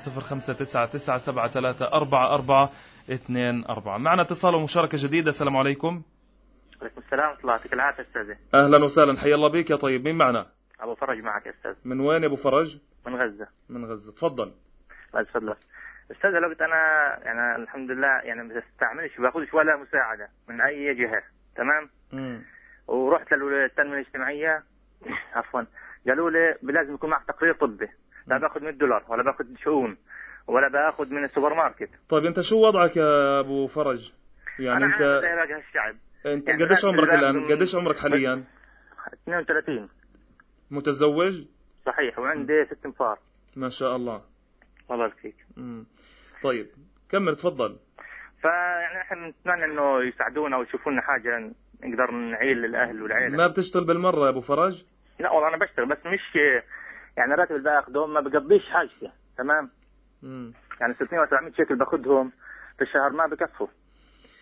0599734424. معنا اتصال ومشاركة جديدة. السلام عليكم. وعليكم السلام ورحمة الله. يعطيك العافية أستاذي. أهلا وسهلا، حيا الله بك يا طيب. مين معنا؟ أبو فرج معك يا أستاذ. من وين يا أبو فرج؟ من غزة. من غزة، تفضل. الله يسعدك أستاذ. الوقت أنا يعني الحمد لله يعني ما بستعملش باخذش ولا مساعدة من أي جهة، تمام؟ ورحت للتنمية الاجتماعية عفوا، قالوا لي لازم يكون معك تقرير طبي، لا باخذ $100 ولا باخذ شؤون ولا باخذ من السوبر ماركت. طيب أنت شو وضعك يا أبو فرج؟ يعني أنا أنت زي باقي هالشعب. أنت يعني قديش عمرك الآن؟ قديش عمرك حاليا؟ 32. متزوج؟ صحيح، وعندي 6 أنفار. ما شاء الله. الله يبارك. طيب كمل تفضل. فيعني احنا نتمنى انه يساعدونا ويشوفوا لنا حاجه نقدر نعيل للاهل والعيله. ما بتشتغل بالمره يا ابو فرج؟ لا والله انا بشتغل بس مش يعني الراتب اللي باخذه ما بقضيش حاجتي، تمام؟ يعني 600 و700 شيكل باخذهم في الشهر ما بكفوا.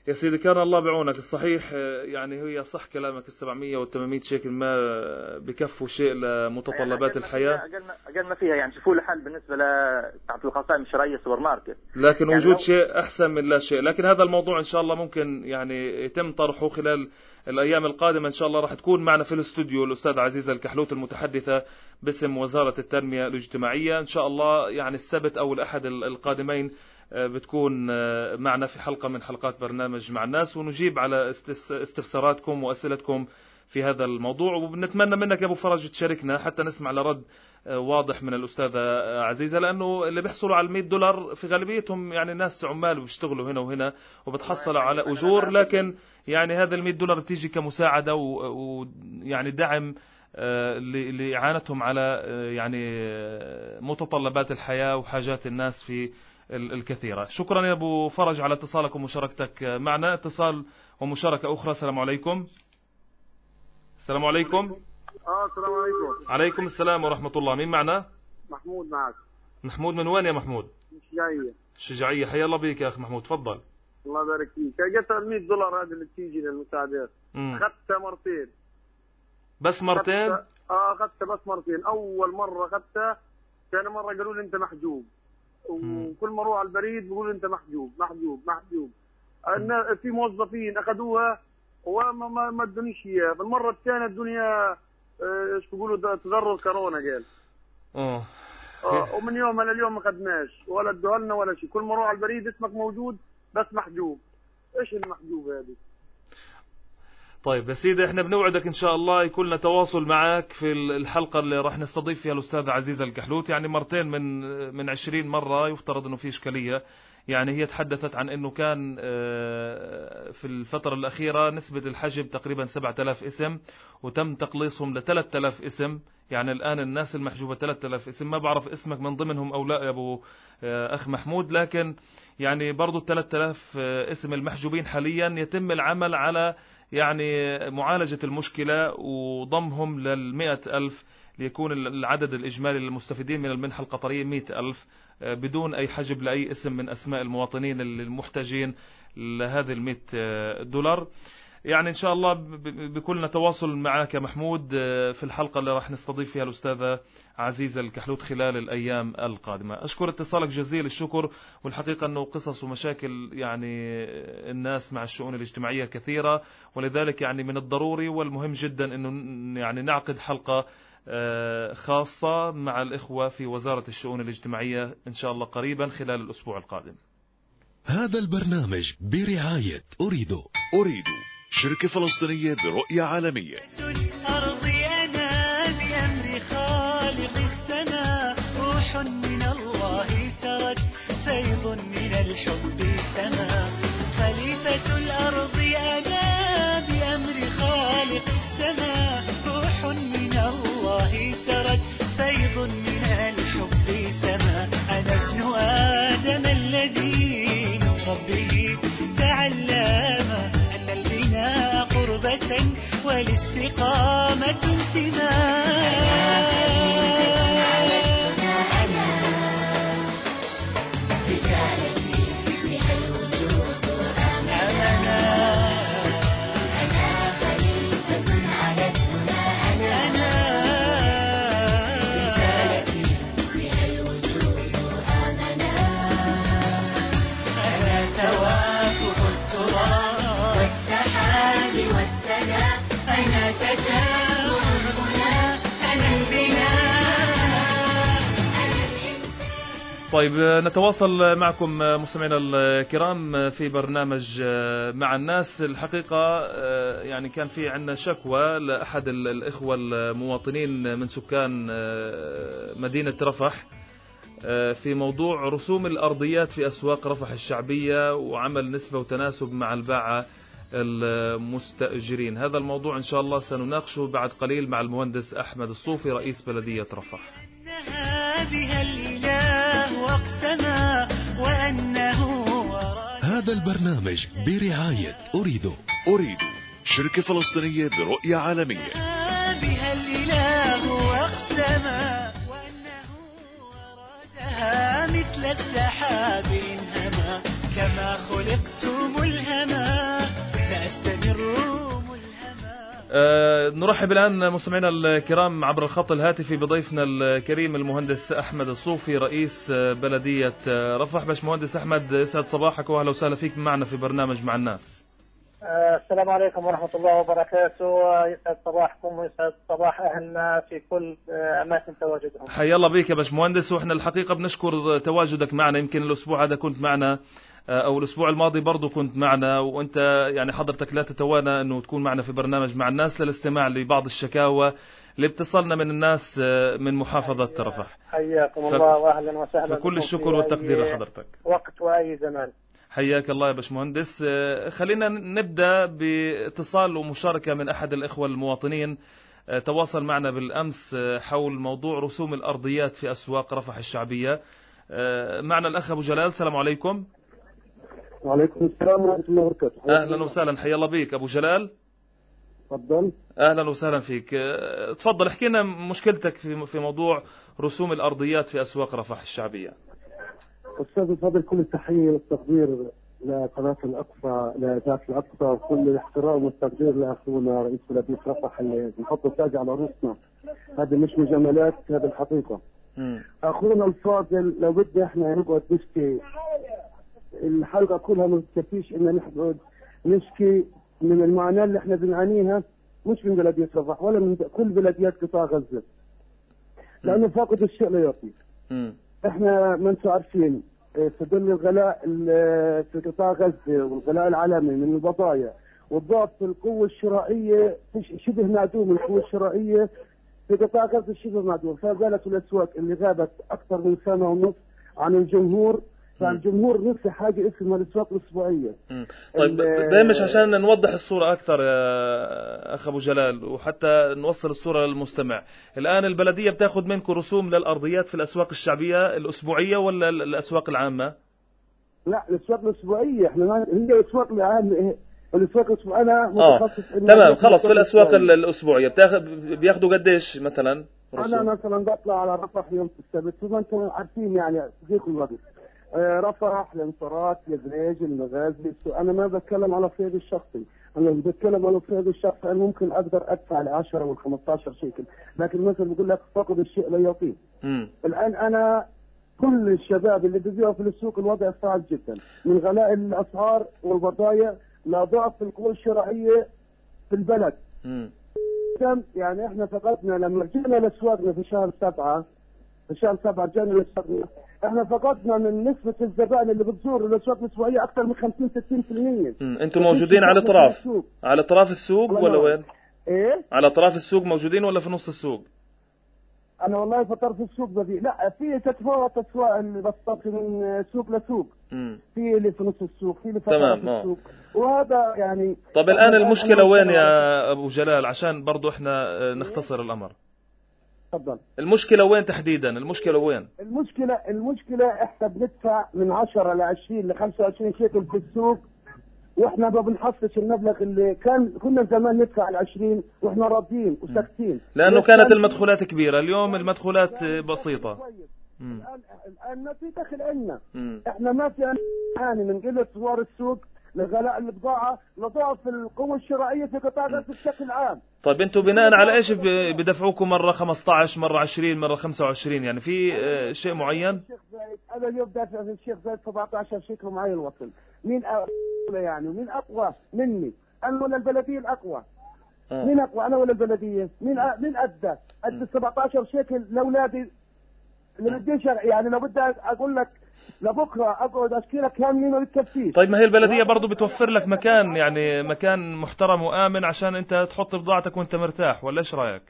يا سيدي كان الله بعونك. الصحيح يعني هي صح كلامك، 700 و 800 شيكل ما بكفوا شيء لمتطلبات الحياة. أقل ما فيها يعني، شوفوا له حل بالنسبة لتعطي القصائم الشرعية سوبر ماركت. لكن يعني وجود شيء أحسن من لا شيء. لكن هذا الموضوع إن شاء الله ممكن يعني يتم طرحه خلال الأيام القادمة. إن شاء الله راح تكون معنا في الاستوديو الأستاذ عزيزة الكحلوت المتحدثة باسم وزارة التنمية الاجتماعية. إن شاء الله يعني السبت أو الأحد القادمين بتكون معنا في حلقة من حلقات برنامج مع الناس، ونجيب على استفساراتكم وأسئلتكم في هذا الموضوع. وبنتمنى منك يا أبو فرج تشاركنا حتى نسمع لرد واضح من الأستاذة عزيزة، لأنه اللي بيحصلوا على $100 في غالبيتهم يعني ناس عمال بيشتغلوا هنا وهنا وبتحصلوا على أجور، لكن يعني هذا $100 بتيجي كمساعدة ويعني دعم لإعانتهم على يعني متطلبات الحياة وحاجات الناس في الكثيرة. شكرا يا أبو فرج على اتصالك ومشاركتك معنا. اتصال ومشاركة أخرى. السلام عليكم. السلام عليكم. السلام عليكم. عليكم السلام ورحمة الله. مين معنا؟ محمود معك. محمود من وين يا محمود؟ الشجاعية. الشجاعية. حيا الله بك يا أخي محمود، تفضل. الله يبارك فيك. جت $100 هذه اللي تيجي للمساعدات، أخذتها مرتين. بس مرتين؟ أخذتها بس مرتين. أول مرة أخذتها ثاني مرة قالوا لي أنت محجوب، وكل ما اروح على البريد بيقولوا انت محجوب محجوب محجوب. في موظفين اخذوها وما ما ادونيش اياها. المره الثانيه الدنيا ايش بيقولوا تضرر كورونا قال. ومن يومها لليوم ما اخذناش ولا ادوها لنا ولا شيء. كل ما اروح على البريد اسمك موجود بس محجوب. ايش المحجوب هذه؟ طيب يا سيدي احنا بنوعدك ان شاء الله يكون لنا تواصل معك في الحلقة اللي راح نستضيف فيها الأستاذة عزيزة الكحلوت. يعني مرتين من 20 مرة يفترض انه في إشكالية. يعني هي تحدثت عن انه كان في الفترة الأخيرة نسبة الحجب تقريبا 7000 اسم وتم تقليصهم ل 3000 اسم. يعني الآن الناس المحجوبة 3000 اسم. ما بعرف اسمك من ضمنهم أو لا يا أبو أخ محمود، لكن يعني برضو 3000 اسم المحجوبين حاليا يتم العمل على يعني معالجة المشكلة وضمهم لل100,000 ليكون العدد الإجمالي للمستفيدين من المنحة القطرية 100,000 بدون أي حجب لأي اسم من أسماء المواطنين المحتاجين لهذه $100. يعني إن شاء الله بكلنا تواصل معك محمود في الحلقة اللي راح نستضيف فيها الأستاذة عزيزة الكحلوت خلال الأيام القادمة. أشكر اتصالك جزيل الشكر. والحقيقة أنه قصص ومشاكل يعني الناس مع الشؤون الاجتماعية كثيرة، ولذلك يعني من الضروري والمهم جدا أنه يعني نعقد حلقة خاصة مع الإخوة في وزارة الشؤون الاجتماعية إن شاء الله قريبا خلال الأسبوع القادم. هذا البرنامج برعاية أريدو. شركة فلسطينية برؤية عالمية. أرضي أنا بأمر خالق السماء، روح من الله سرت فيض من الحب سما. خليفة الأرض أنا بأمر خالق السماء، روح من الله سرت فيض من الحب سما. أنا ابن آدم الذي من ربه تعلم قربة والاستقامة انتماء. رسالتي بها الوجود أمنا. أنا خليفة على الدنا. أنا رسالتي بها الوجود أمنا. أنا توافق التراب والسحاب والسلام. أنا تتابع الغنى. أنا البناء. أنا الإنسان. طيب نتواصل معكم مستمعينا الكرام في برنامج مع الناس. الحقيقة يعني كان في عندنا شكوى لأحد الإخوة المواطنين من سكان مدينة رفح في موضوع رسوم الأرضيات في أسواق رفح الشعبية وعمل نسبة وتناسب مع الباعة المستأجرين. هذا الموضوع إن شاء الله سنناقشه بعد قليل مع المهندس أحمد الصوفي رئيس بلدية رفح. بها الإله واقسما وأنه هذا البرنامج برعاية أريدو. شركة فلسطينية برؤية عالمية. بها الإله واقسما وأنه أرادها مثل السحاب انهما كما خلقت ملهما. نرحب الآن مستمعينا الكرام عبر الخط الهاتفي بضيفنا الكريم المهندس أحمد الصوفي رئيس بلدية رفح. باش مهندس أحمد، يسعد صباحك وأهلا وسهلا فيك معنا في برنامج مع الناس. السلام عليكم ورحمة الله وبركاته. يسعد صباحكم ويسعد صباح أهلنا في كل أماكن تواجدهم. حيا الله بيك يا باش مهندس، وإحنا الحقيقة بنشكر تواجدك معنا. يمكن الأسبوع هذا كنت معنا أو الأسبوع الماضي برضو كنت معنا، وأنت يعني حضرتك لا تتوانى أنه تكون معنا في برنامج مع الناس للاستماع لبعض الشكاوى اللي بتصلنا من الناس من محافظة رفح. حياكم الله وأهلا وسهلا. فكل الشكر والتقدير لحضرتك. وقت وأي زمان. حياك الله يا باشمهندس. خلينا نبدأ باتصال ومشاركة من أحد الإخوة المواطنين تواصل معنا بالأمس حول موضوع رسوم الأرضيات في أسواق رفح الشعبية. معنا الأخ أبو جلال. السلام عليكم. وعليكم السلام ورحمة الله وبركاته. أهلا وسهلا، حيا الله بيك أبو جلال. تفضل. أهلا وسهلا فيك. تفضل احكي لنا مشكلتك في موضوع رسوم الأرضيات في أسواق رفح الشعبية. أستاذ الفاضل، كل التحية والتقدير لقناة الأقصى، لذات الأقصى، وكل الاحترام والتقدير لأخونا رئيس بلدية رفح اللي بنحط تاج على رؤوسنا. هذه مش مجاملات، هذه الحقيقة. أخونا الفاضل، لو بدي احنا نقعد نشكي الحلقة كلها ما بتكفيش إن نقعد نشكي من المعاناة اللي احنا بنعانيها، مش من بلدية رفح ولا من كل بلديات قطاع غزة، لأنه فاقد الشيء لا يعطي. احنا ما انتم عارفين في ظل الغلاء في قطاع غزة والغلاء العالمي من البضائع والضعف في القوة الشرائية، شبه معدوم القوة الشرائية في قطاع غزة، شبه معدوم. فزالت الأسواق اللي غابت أكثر من سنة ونصف عن الجمهور، فالجمهور نفسه حاجة اسمها الأسواق الأسبوعية. طيب مش عشان نوضح الصورة أكثر يا أخ أبو جلال وحتى نوصل الصورة للمستمع، الآن البلدية بتاخذ منكم رسوم للأرضيات في الأسواق الشعبية الأسبوعية ولا الأسواق العامة؟ لا، الأسواق الأسبوعية. احنا هي الأسواق العامة، الأسواق الأسبوعية أنا متخصص. تمام، خلص. في الأسواق الأسبوعية بياخذوا قديش مثلا رسوم؟ أنا مثلا بطلع على رفح يوم السبت، وما أنتم عارفين يعني في كل وقت رفح، الانصارات، الزريج، المغازي. انا ما بتكلم على صيد الشخصي، انا بتكلم على صيد الشخصي. انا ممكن اقدر ادفع ال 10 وال 15 شيكل، لكن مثلا بقول لك فقد الشيء لا يعطيه. الان انا كل الشباب اللي بيبيعوا في السوق الوضع صعب جدا، من غلاء الاسعار والبضائع لضعف القوى الشرائيه في البلد. يعني احنا فقدنا لما رجعنا لاسواقنا في شهر 7 رجعنا لاسواقنا، احنا فقدنا من نسبة الزبائن اللي بتزور الاسواق الاسبوعية اكثر من 50-60%. انتم موجودين على طراف السوق ولا وين؟ ايه؟ على طراف السوق موجودين ولا في نص السوق؟ انا والله في طرف السوق ببيع. لا، في تتفاوت اسواق اللي بتصطفي من سوق لسوق. في اللي في نص السوق، في اللي في طرف السوق، وهذا يعني. طب الان المشكلة وين يا ابو جلال عشان برضو احنا نختصر الامر؟ تفضل. المشكلة وين تحديدا؟ المشكلة وين؟ المشكلة احنا بندفع من 10 ل 20 ل 25 شيكل في السوق، واحنا ما بنحصلش المبلغ اللي كنا زمان ندفع ال 20 واحنا راضيين وساكتين، لانه كانت المدخولات كبيرة. اليوم المدخولات بسيطة. الان ما في دخل عندنا. احنا ما في نعاني من قلة زوار السوق، لغلاء البضاعة، لضعف القوة الشرائية في قطاع غزة بشكل عام. طيب انتم بناء على ايش بدفعوكم مرة 15 مرة 20 مرة 25؟ يعني في شيء معين؟ انا اليوم دافع في الشيخ زايد 17 شيكل معي الوصل. مين يعني مين اقوى مني؟ انا ولا البلدية الاقوى؟ مين اقوى، انا ولا البلدية؟ مين ادى 17 شيكل لاولادي اللي بدي يعني لو بدي اقول لك لبكره اقعد اشكي لك كاملين ما بتكفيش. طيب ما هي البلديه برضه بتوفر لك مكان، يعني مكان محترم وامن عشان انت تحط بضاعتك وانت مرتاح، ولا ايش رايك؟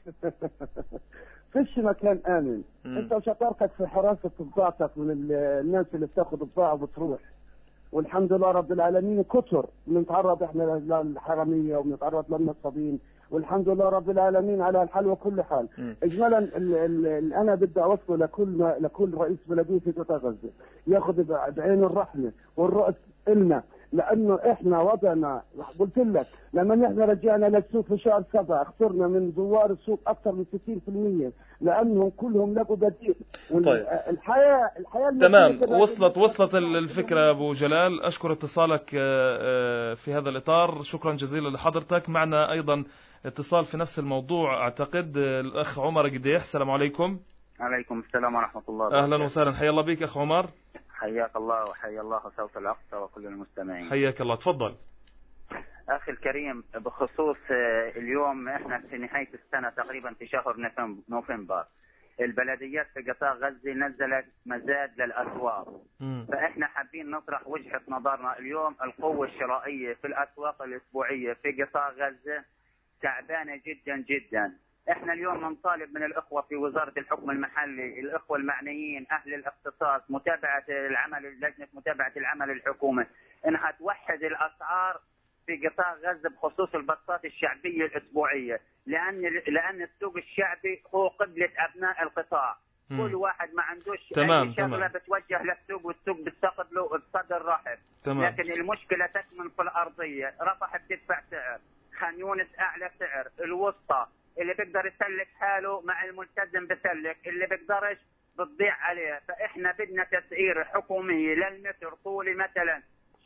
فيش مكان امن. انت وشطارتك في حراسه بضاعتك من الناس اللي بتاخذ بضاعه وبتروح، والحمد لله رب العالمين كتر بنتعرض احنا للحراميه وبنتعرض للنصابين، والحمد لله رب العالمين على الحال وكل حال. اجمالا انا بدي اوصله لكل رئيس بلديه في قطاع غزه ياخذ بعين الرحمه والرأس إلنا، لانه احنا وضعنا قلت لك لما احنا رجعنا للسوق في شهر 7 خسرنا من زوار السوق اكثر من 60%، لانهم كلهم لقوا بديل. طيب. الحياه تمام، وصلت الفكره ابو جلال. اشكر اتصالك في هذا الاطار، شكرا جزيلا لحضرتك. معنا ايضا اتصال في نفس الموضوع أعتقد. الأخ عمر قديح، السلام عليكم. عليكم السلام ورحمة الله وبركاته. أهلا وسهلا، حيا الله بك أخ عمر. حياك الله وحيا الله صوت الأقصى وكل المستمعين. حياك الله، تفضل. أخي الكريم، بخصوص اليوم إحنا في نهاية السنة تقريبا في شهر نوفمبر، البلديات في قطاع غزة نزلت مزاد للأسواق. فإحنا حابين نطرح وجهة نظرنا. اليوم القوة الشرائية في الأسواق الأسبوعية في قطاع غزة تعبانة جدا جدا. احنا اليوم نطالب من الاخوه في وزاره الحكم المحلي، الاخوه المعنيين، اهل الاختصاص، متابعه العمل، لجنه متابعه العمل الحكومي، انها توحد الاسعار في قطاع غزه بخصوص البسطات الشعبيه الاسبوعيه، لان السوق الشعبي هو قبله ابناء القطاع. كل واحد ما عندوش اي شغله بتوجه للسوق، والسوق بتستقبله بصدر رحب. لكن المشكله تكمن في الارضيه. رفح بتدفع سعر، خان يونس اعلى سعر، الوسطى اللي بيقدر يسلك حاله مع الملتزم بسلك، اللي بيقدرش بتضيع عليه. فاحنا بدنا تسعير حكومي للمتر طولي مثلا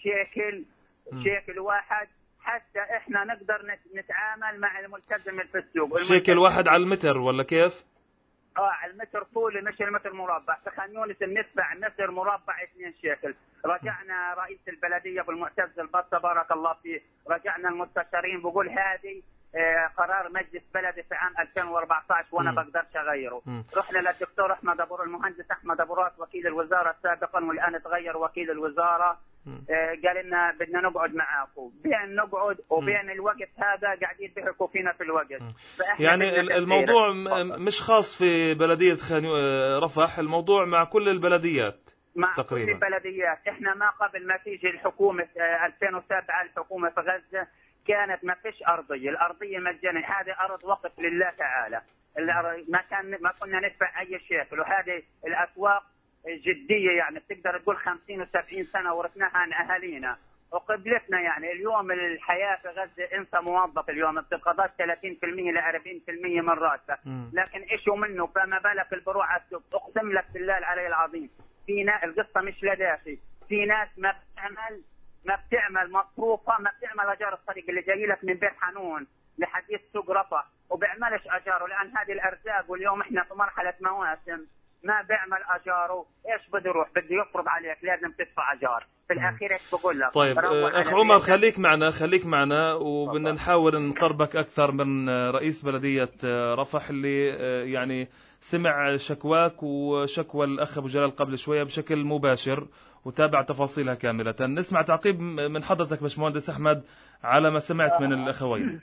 شيكل واحد، حتى احنا نقدر نتعامل مع الملتزم في السوق. شيكل واحد على المتر ولا كيف؟ على المتر طولي مش المتر مربع. في خان يونس بندفع متر مربع 2 شيكل. رجعنا رئيس البلديه بالمعتز البطه بارك الله فيه، رجعنا المستشارين بقول هذه قرار مجلس بلدي في عام 2014 وانا بقدرش اغيره. رحنا للدكتور المهندس احمد ابو راس وكيل الوزاره سابقا، والان تغير وكيل الوزاره. قال لنا بدنا نقعد معاكم. بين نقعد وبين الوقت هذا قاعدين بيحكوا فينا في الوقت. يعني الموضوع مش خاص في بلديه رفح، الموضوع مع كل البلديات مع تقريبا. كل البلديات. احنا ما قبل ما تيجي الحكومه 2007 الحكومه في غزه كانت ما فيش أرضية، الأرضية مجانية. هذه أرض وقف لله تعالى، ما كنا ندفع أي شيء. وهذه الأسواق جدية، يعني بتقدر تقول 50 و70 سنة ورثناها عن أهالينا وقبلتنا. يعني اليوم الحياة في غزة أنت موظف اليوم بتقبض 30% ل 40% من راتبك، لكن إيش منه؟ فما بالك البروع على السوق. أقسم لك بالله العلي العظيم، القصة مش لداخل، في ناس ما بتعمل مصروفه، ما بتعمل اجار الطريق اللي جاي لك من بيت حنون لحديث سوق رفح، وبيعملش اجاره، لان هذه الارزاق. واليوم احنا في مرحله مواسم، ما بيعمل اجاره، ايش بده يروح؟ بده يفرض عليك لازم تدفع اجار. في الاخير هيك بقول لك. طيب اخ عمر، خليك معنا وبدنا نحاول نقربك اكثر من رئيس بلديه رفح اللي يعني سمع شكواك وشكوى الاخ ابو جلال قبل شويه بشكل مباشر وتابع تفاصيلها كاملة. نسمع تعقيب من حضرتك باشمهندس أحمد على ما سمعت من الأخوين.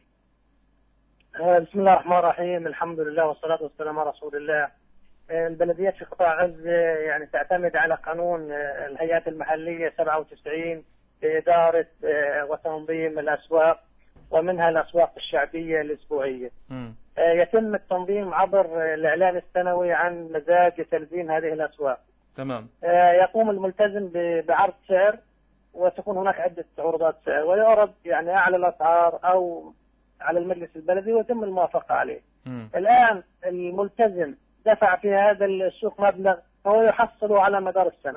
بسم الله الرحمن الرحيم، الحمد لله والصلاة والسلام على رسول الله. البلديات في قطاع غزة يعني تعتمد على قانون الهيئات المحلية 97 لإدارة وتنظيم الأسواق، ومنها الأسواق الشعبية الأسبوعية. يتم التنظيم عبر الإعلان السنوي عن مزاج تلزيم هذه الأسواق. تمام. يقوم الملتزم بعرض سعر، وتكون هناك عدة عروضات سعر، ويعرض يعني أعلى الأسعار أو على المجلس البلدي ويتم الموافقة عليه. الآن الملتزم دفع في هذا السوق مبلغ هو يحصله على مدار السنة،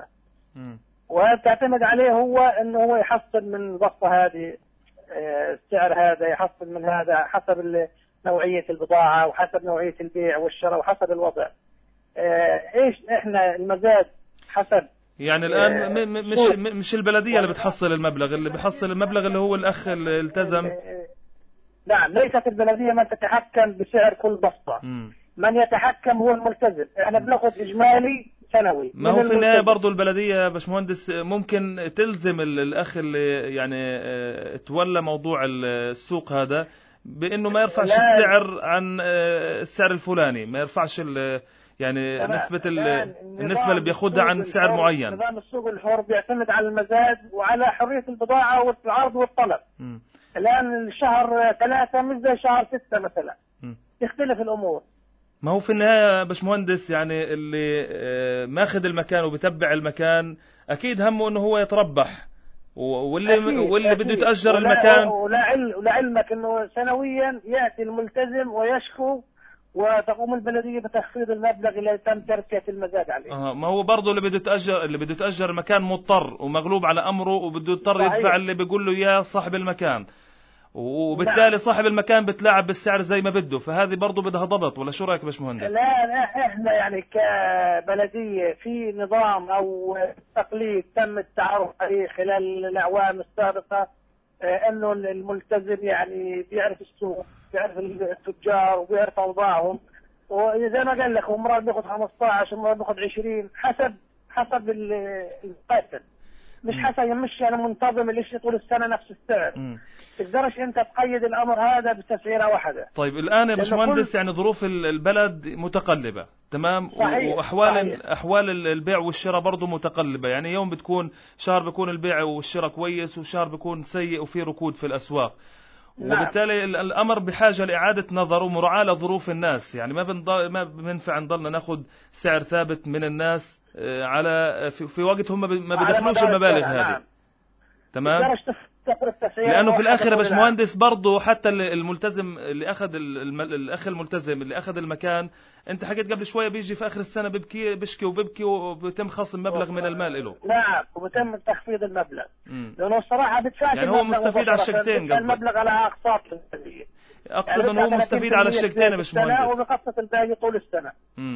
وتعتمد عليه هو أنه هو يحصل من البسطة هذه السعر هذا، يحصل من هذا حسب نوعية البضاعة وحسب نوعية البيع والشراء وحسب الوضع. ايش احنا المزاد حسب يعني الان مش البلديه اللي بتحصل المبلغ، اللي بيحصل المبلغ اللي هو الاخ اللي التزم. نعم، ليست البلديه من تتحكم بسعر كل بسطه. من يتحكم هو الملتزم. احنا بناخذ اجمالي سنوي. ما هو في النهايه برضه البلديه يا باشمهندس ممكن تلزم الاخ اللي يعني تولى موضوع السوق هذا بانه ما يرفعش السعر عن السعر الفلاني، ما يرفعش يعني النسبة اللي بياخدها عن سعر معين. نظام السوق الحر بيعتمد على المزاد وعلى حرية البضاعة والعرض والطلب. الآن شهر 3 مش زي شهر 6 مثلا، تختلف الأمور. ما هو في النهاية باشمهندس يعني اللي ماخذ المكان وبتبع المكان أكيد همه إنه هو يتربح، واللي بده يتأجر المكان. ولعلمك إنه سنويا يأتي الملتزم ويشكو، وتقوم البلدية بتخفيض المبلغ اللي تم تركة المزاد عليه. ما هو برضه اللي بده يتأجر المكان مضطر ومغلوب على أمره، وبده يضطر يدفع اللي بيقول له إياه صاحب المكان. وبالتالي صاحب المكان بتلاعب بالسعر زي ما بده، فهذه برضه بدها ضبط. ولا شو رايك باشمهندس؟ لا احنا يعني كبلديه في نظام او تقليد تم التعرف عليه خلال الاعوام السابقه، انه الملتزم يعني بيعرف السوق، بيعرف التجار وبيعرف اوضاعهم، وزي ما قال لك مرات بياخذ 15 ومرات بياخذ 20 حسب القاتل، مش حسب مش يعني منتظم الاشي طول السنه نفس السعر. تقدرش انت تقيد الامر هذا بتسعيره واحده. طيب الان يا باشمهندس يعني ظروف البلد متقلبه تمام، صحيح. احوال البيع والشراء برضه متقلبه، يعني يوم بتكون شهر بيكون البيع والشراء كويس، وشهر بيكون سيء وفي ركود في الاسواق. وبالتالي الامر بحاجه لاعاده نظر ومراعاه لظروف الناس، يعني ما بينفع نضلنا ناخذ سعر ثابت من الناس على في وقت هم ما بدخلوش المبالغ هذه. تمام، لانه في الاخر يا باشمهندس برضه حتى الملتزم اللي اخذ الاخ الملتزم اللي اخذ المكان، انت حكيت قبل شويه بيجي في اخر السنه بشكي وببكي وبيتم خصم مبلغ من المال له. نعم، وبيتم تخفيض المبلغ لانه الصراحه بدفعش يعني هو مستفيد على الشقتين قصدك. المبلغ على اقساط اقصد انه هو مستفيد على الشقتين يا باشمهندس، وبقسط الباقي طول السنه.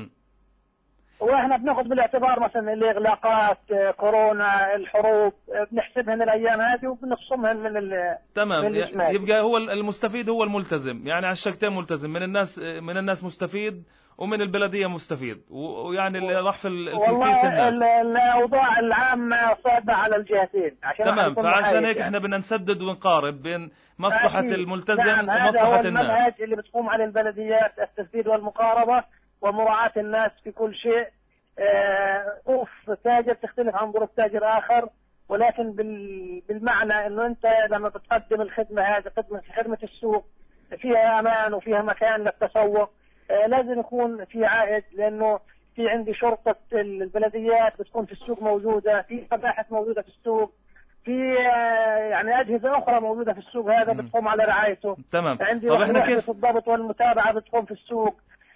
واحنا بناخذ بالاعتبار مثلا الاغلاقات، كورونا، الحروب، بنحسبهن الايام هذه وبنخصمهن من تمام. يبقى هو المستفيد هو الملتزم، يعني على الشقتين ملتزم، من الناس مستفيد ومن البلديه مستفيد، ويعني اللي راح في الكيس الناس. الاوضاع العامه صعبه على الجهتين عشان تمام، فعشان هيك احنا بدنا نسدد ونقارب بين مصلحه الملتزم ومصلحه الناس. هذا هو المنهج اللي بتقوم عليه البلديات، التسديد والمقاربه ومراعاه الناس في كل شيء. ظروف تاجر تختلف عن ظروف تاجر آخر، ولكن بالمعنى أنه أنت لما بتقدم الخدمة هذه خدمة السوق فيها أمان وفيها مكان للتسوق، لازم يكون في عائد، لأنه في عندي شرطة البلديات بتكون في السوق موجودة، في مباحث موجودة في السوق، في يعني أجهزة أخرى موجودة في السوق هذا بتقوم على رعايته. تمام. عندي طب احنا كيف الضبط والمتابعة بتقوم في السوق،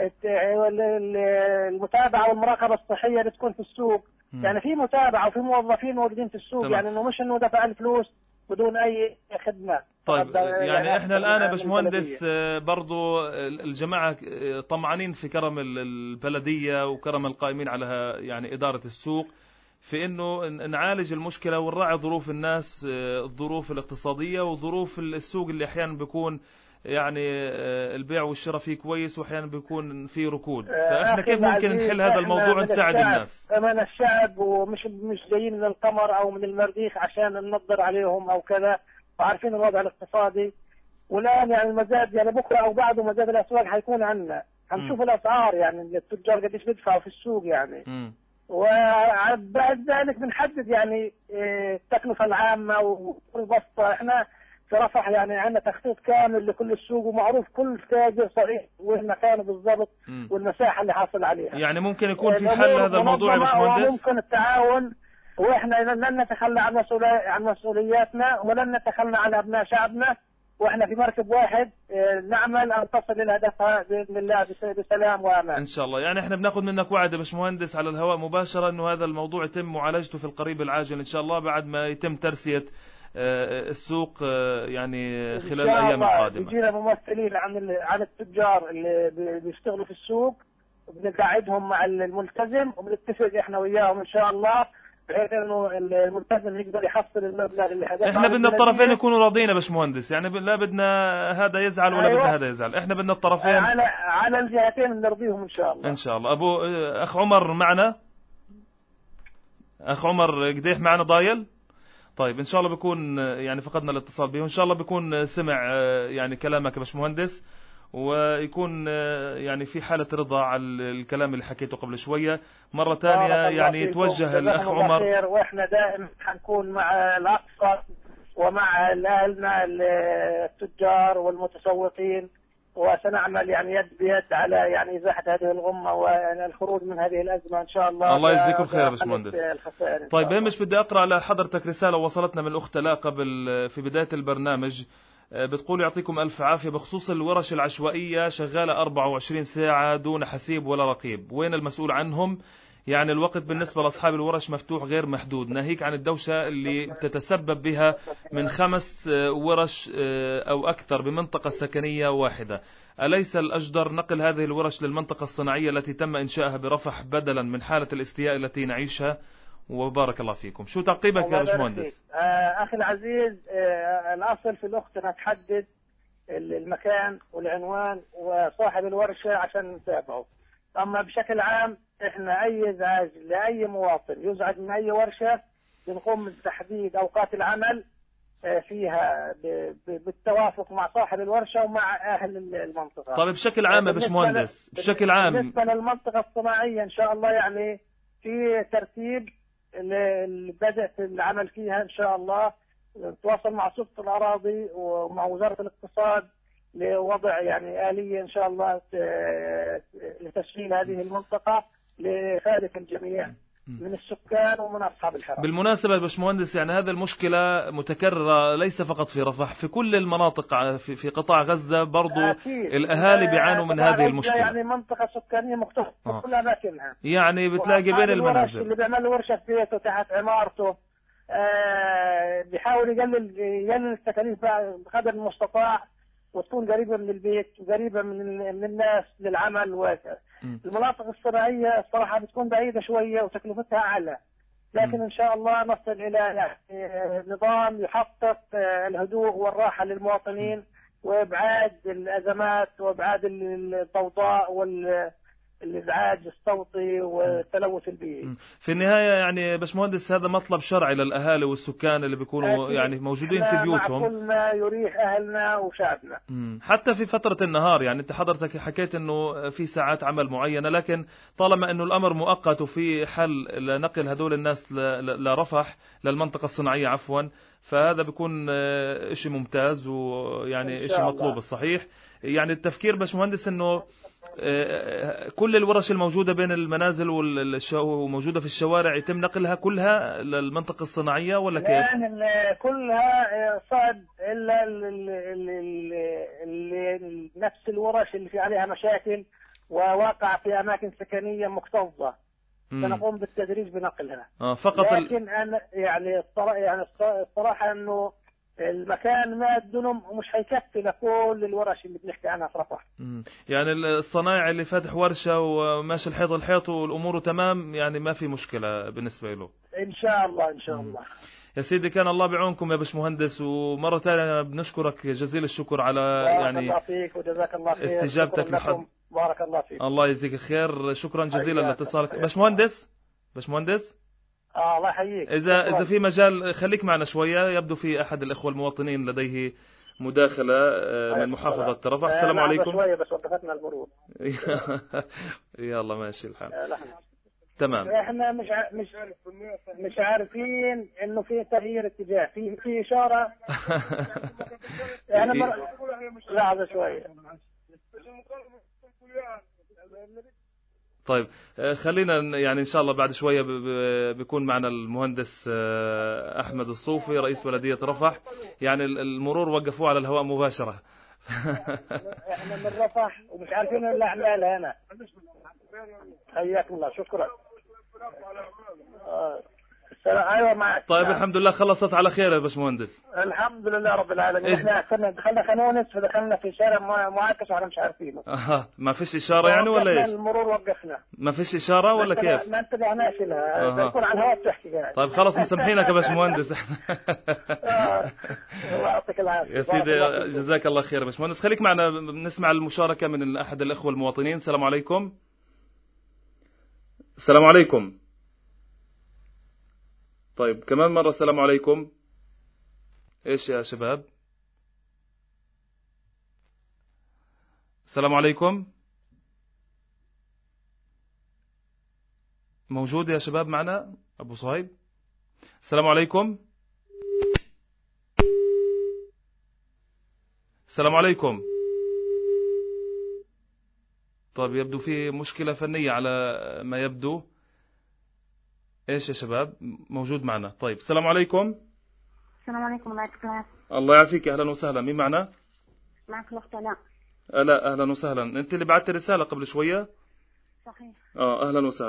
المتابعة والمراقبة الصحية بتكون في السوق. يعني في متابعة وفي موظفين موجودين في السوق. يعني انه مش انه دفع الفلوس بدون اي خدمة. طيب يعني احنا الان يا باشمهندس برضو الجماعة طمعانين في كرم البلدية وكرم القائمين على يعني إدارة السوق، في انه نعالج المشكلة ونراعي ظروف الناس، الظروف الاقتصادية وظروف السوق اللي احيانا بيكون يعني البيع والشراء فيه كويس واحيانا بيكون فيه ركود. فاحنا كيف ممكن نحل هذا الموضوع ونساعد الناس؟ أمانة الشعب ومش جايين من القمر او من المريخ عشان ننظر عليهم او كذا، وعارفين الوضع الاقتصادي. والان يعني المزاد يعني بكره او بعده مزاد الاسواق حيكون عندنا، هنشوف الاسعار يعني التجار قديش بيدفعوا في السوق يعني. وبعد ذلك بنحدد يعني التكلفة العامة والبسطة. احنا في رفح يعني عندنا تخطيط كامل لكل السوق، ومعروف كل تاجر صحيح وين مكانه بالضبط والمساحة اللي حاصل عليها. يعني ممكن يكون في حل هذا الموضوع يا باشمهندس؟ ممكن التعاون، واحنا لن نتخلى عن مسؤولياتنا ولن نتخلى عن ابناء شعبنا، واحنا في مركب واحد نعمل ان تصل الى هدفها باذن الله بسلام وامان ان شاء الله. يعني احنا بناخذ منك وعد يا باشمهندس على الهواء مباشره انه هذا الموضوع يتم معالجته في القريب العاجل ان شاء الله، بعد ما يتم ترسيه السوق يعني خلال الايام القادمه. يجينا ممثلين عن التجار اللي بيشتغلوا في السوق، وبنقعدهم مع الملتزم وبنتفق احنا وياهم ان شاء الله، بحيث انه الملتزم يقدر يحصل المبلغ اللي هدفه. احنا بدنا الطرفين يكونوا راضيين يا باشمهندس، يعني لا بدنا هذا يزعل ولا بدنا هذا يزعل، احنا بدنا الطرفين على الجهتين نرضيهم ان شاء الله. ان شاء الله. ابو اخ عمر معنا، اخ عمر قديح معنا ضايل؟ طيب ان شاء الله بيكون يعني فقدنا الاتصال به، وان شاء الله بيكون سمع يعني كلامك يا باشمهندس، ويكون يعني في حالة رضا على الكلام اللي حكيته قبل شوية. مرة ثانية يعني يتوجه الأخ عمر، وإحنا دائما حنكون مع الأقصى ومع أهلنا التجار والمتسوقين، وسنعمل يعني يد بيد على يعني إزاحة هذه الغمة والخروج من هذه الأزمة إن شاء الله. الله يجزيكم خير يا باشمهندس. طيب مش بدي أقرأ على حضرتك رسالة وصلتنا من الأخت لا قبل في بداية البرنامج، بتقول يعطيكم ألف عافية بخصوص الورش العشوائية شغالة 24 ساعة دون حسيب ولا رقيب، وين المسؤول عنهم؟ يعني الوقت بالنسبة لأصحاب الورش مفتوح غير محدود، ناهيك عن الدوشة اللي تتسبب بها من 5 ورش أو أكثر بمنطقة سكنية واحدة. أليس الأجدر نقل هذه الورش للمنطقة الصناعية التي تم إنشائها برفح بدلا من حالة الاستياء التي نعيشها؟ وبارك الله فيكم. شو تعقيبك يا باشمهندس؟ أخي العزيز، الأصل في الأخت أنها تحدد المكان والعنوان وصاحب الورشة عشان نتابعه. أما بشكل عام إحنا أي إزعاج لأي مواطن يزعج من أي ورشة بنقوم بتحديد أوقات العمل فيها بالتوافق مع صاحب الورشة ومع أهل المنطقة. طيب بشكل عام يا باشمهندس، بشكل عام بالنسبة للمنطقة الصناعية إن شاء الله يعني في ترتيب بدأ العمل فيها إن شاء الله. نتواصل مع سلطة الأراضي ومع وزارة الاقتصاد لوضع يعني آلية إن شاء الله لتسهيل هذه المنطقة لخالة الجميع من السكان ومن أصحاب الحرم. بالمناسبة يا باشمهندس، يعني هذا المشكلة متكررة ليس فقط في رفح، في كل المناطق في قطاع غزة برضو الأهالي بيعانوا من هذه المشكلة. يعني منطقة سكانية مختلفة في كل أماكنها، يعني بتلاقي بين المنازل اللي بيعمل ورشة في بيته تحت عمارته بيحاول يقلل التكاليف بقدر المستطاع وتكون قريبة من البيت وقريبة من الناس للعمل. المناطق الصناعية الصراحة بتكون بعيدة شوية وتكلفتها أعلى، لكن إن شاء الله نصل إلى يعني نظام يحقق الهدوء والراحة للمواطنين وإبعاد الأزمات وإبعاد الضوضاء والإزعاج الصوتي والتلوث البيئي. في النهاية يعني باشمهندس هذا مطلب شرعي للأهالي والسكان اللي بيكونوا يعني موجودين في بيوتهم، مع كل ما يريح أهلنا وشعبنا. حتى في فترة النهار. يعني أنت حضرتك حكيت أنه في ساعات عمل معينة، لكن طالما أنه الأمر مؤقت وفي حل لنقل هدول الناس لرفح للمنطقة الصناعية عفوا، فهذا بيكون إشي ممتاز ويعني إشي مطلوب الصحيح. يعني التفكير باشمهندس أنه كل الورش الموجودة بين المنازل وموجودة في الشوارع يتم نقلها كلها للمنطقة الصناعية ولا كيف؟ الآن كلها صعد إلا نفس الورش اللي في عليها مشاكل وواقع في أماكن سكنية مكتظة سنقوم بالتدريج بنقلها. فقط لكن أنا يعني الصراحة أنه المكان 100 دنم ومش هيكفي لكل الورش اللي بنحكي عنها في رفح. يعني الصنايعي اللي فاتح ورشة وماشي الحيط والأمور تمام، يعني ما في مشكلة بالنسبة له إن شاء الله. إن شاء الله يا سيدي. كان الله بعونكم يا باشمهندس، ومرة ثانية بنشكرك جزيل الشكر على يعني الله فيك وجزاك الله خير استجابتك لحد. بارك الله فيك. الله يجزيك خير. شكرا جزيلا لاتصالك باشمهندس. الله يحييك. إذا في مجال خليك معنا شوية، يبدو في أحد الإخوة المواطنين لديه مداخلة من محافظة رفح. السلام عليكم. شوية بس وقفتنا المرور. يلا ماشي الحال. تمام. احنا مش عارفين انه في تغيير اتجاه، في إشارة. يعني لحظة شوية. طيب خلينا يعني إن شاء الله بعد شوية بيكون معنا المهندس أحمد الصوفي رئيس بلدية رفح. يعني المرور وقفوه على الهواء مباشرة. احنا من رفح ومش عارفين الا اعمالها هنا. حياكم الله. شكرا. ايوه معك. طيب الحمد لله خلصت على خير يا باشمهندس. الحمد لله رب العالمين. احنا دخلنا خانونس فدخلنا في شارع معاكس واحنا مش عارفينه. ما فيش اشاره يعني ولا ايش؟ المرور وقفنا. ما فيش اشاره ولا كيف؟ ما انتبهناش لها. تكون على الهواء بتحكي يعني. طيب خلاص مسامحينك يا باشمهندس. الله يعطيك العافيه يا سيدي. جزاك الله خير يا باشمهندس. خليك معنا نسمع المشاركه من احد الاخوه المواطنين. السلام عليكم. السلام عليكم. طيب كمان مرة السلام عليكم. ايش يا شباب؟ السلام عليكم. موجود يا شباب معنا أبو صهيب؟ السلام عليكم. السلام عليكم. طيب يبدو في مشكلة فنية على ما يبدو. ايش يا شباب؟ موجود معنا. طيب السلام عليكم. السلام عليكم. الله يعطيك العافية. الله يعافيك. اهلا وسهلا. مين معنا؟ معك الاخت آلاء. آلاء اهلا وسهلا. انت اللي بعثت رسالة قبل شوية؟ صحيح. اهلا وسهلا.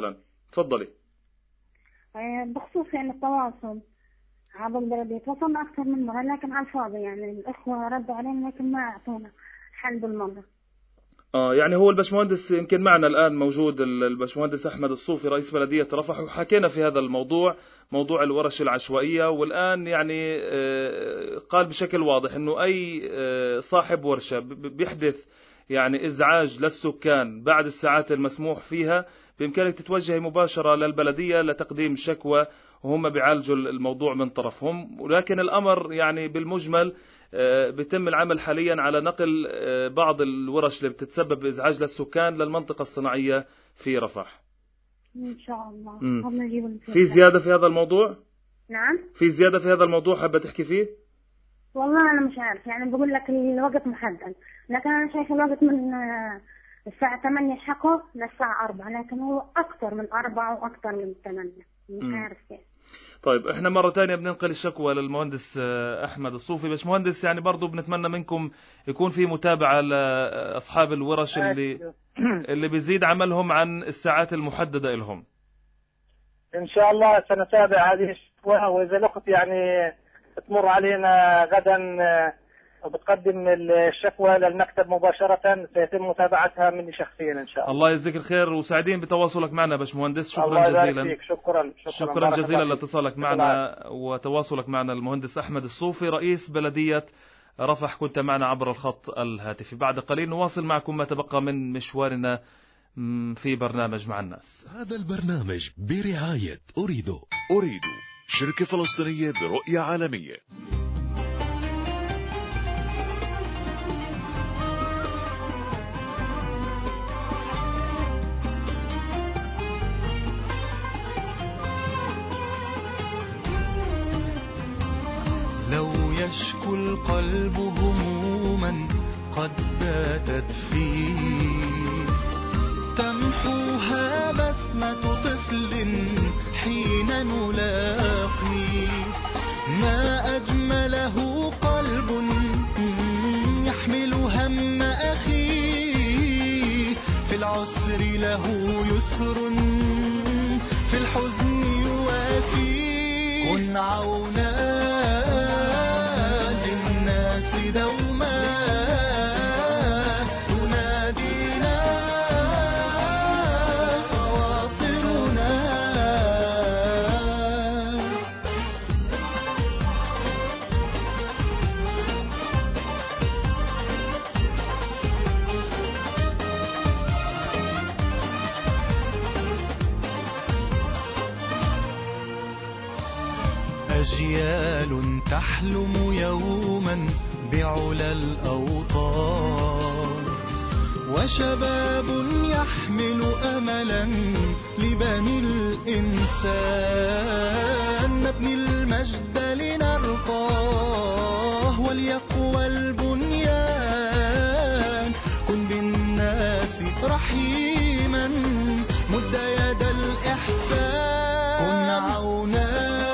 تفضلي. بخصوص يعني التواصل عبر البلدية توصلنا أكثر من مرة لكن على الفاضي، يعني الأخوة ردوا علينا لكن ما أعطونا حل بالمرة. يعني هو الباشمهندس يمكن معنا الآن موجود، الباشمهندس أحمد الصوفي رئيس بلدية رفح، وحكينا في هذا الموضوع، موضوع الورش العشوائية. والآن يعني قال بشكل واضح أنه أي صاحب ورشة بيحدث يعني إزعاج للسكان بعد الساعات المسموح فيها بإمكانك تتوجهي مباشرة للبلدية لتقديم شكوى، وهم بيعالجوا الموضوع من طرفهم. ولكن الأمر يعني بالمجمل بيتم العمل حاليا على نقل بعض الورش اللي بتتسبب بإزعاج للسكان للمنطقة الصناعية في رفح. إن شاء الله. في زيادة في هذا الموضوع؟ نعم. في زيادة في هذا الموضوع حابة تحكي فيه؟ والله أنا مش عارف، يعني بقول لك الوقت محدد، لكن أنا شايف الوقت من الساعة 8 حكوا للساعة 4، لكن هو أكثر من 4 وأكثر من 8، مش عارف كيف. طيب احنا مرة تانية بننقل الشكوى للمهندس أحمد الصوفي. باش مهندس يعني برضو بنتمنى منكم يكون في متابعة لأصحاب الورش اللي بيزيد عملهم عن الساعات المحددة لهم. إن شاء الله سنتابع هذه الشكوى، وإذا الأخت يعني تمر علينا غدا وبتقدم الشكوى للمكتب مباشرة سيتم متابعتها مني شخصيا إن شاء الله. الله يجزيك الخير، وسعيدين بتواصلك معنا باشمهندس. شكرا جزيلا. شكرا جزيلا لاتصالك معنا وتواصلك معنا. المهندس أحمد الصوفي رئيس بلدية رفح كنت معنا عبر الخط الهاتفي. بعد قليل نواصل معكم ما تبقى من مشوارنا في برنامج مع الناس. هذا البرنامج برعاية أريدو. شركة فلسطينية برؤية عالمية. لو يشكو القلب هموما قد باتت فيه، تمحوها بسمة طفل حين نلاقي، ما أجمله قلب يحمل هم أخيه، في العسر له يسر في الحزن يواسي، كن عونا أجيال تحلم يوما بعلى الأوطان، وشباب يحمل أملا لبني الإنسان، نبني المجد لنرقاه وليقوى البنيان، كن بالناس رحيما مد يد الإحسان، كن عونا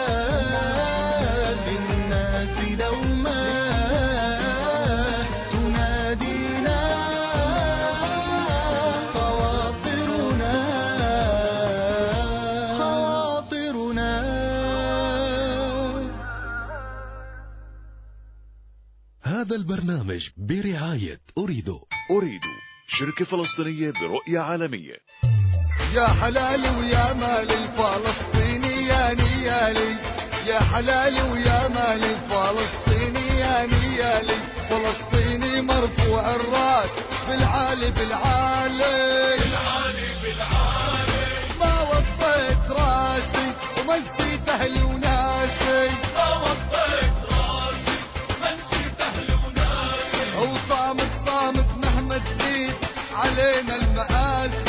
هذا البرنامج برعاية أريدو. شركة فلسطينية برؤية عالمية. يا حلالي ويا مالي الفلسطيني يا نيالي، يا حلالي ويا مالي الفلسطيني يا نيالي، فلسطيني مرفوع الراس بالعالي بالعالي بالعالي، ما وطيت راسي وما نسيت أهلي وناسي، ما وطيت راسي وما نسيت أهلي وناسي، وصامت مهما تزيد علينا المآسي.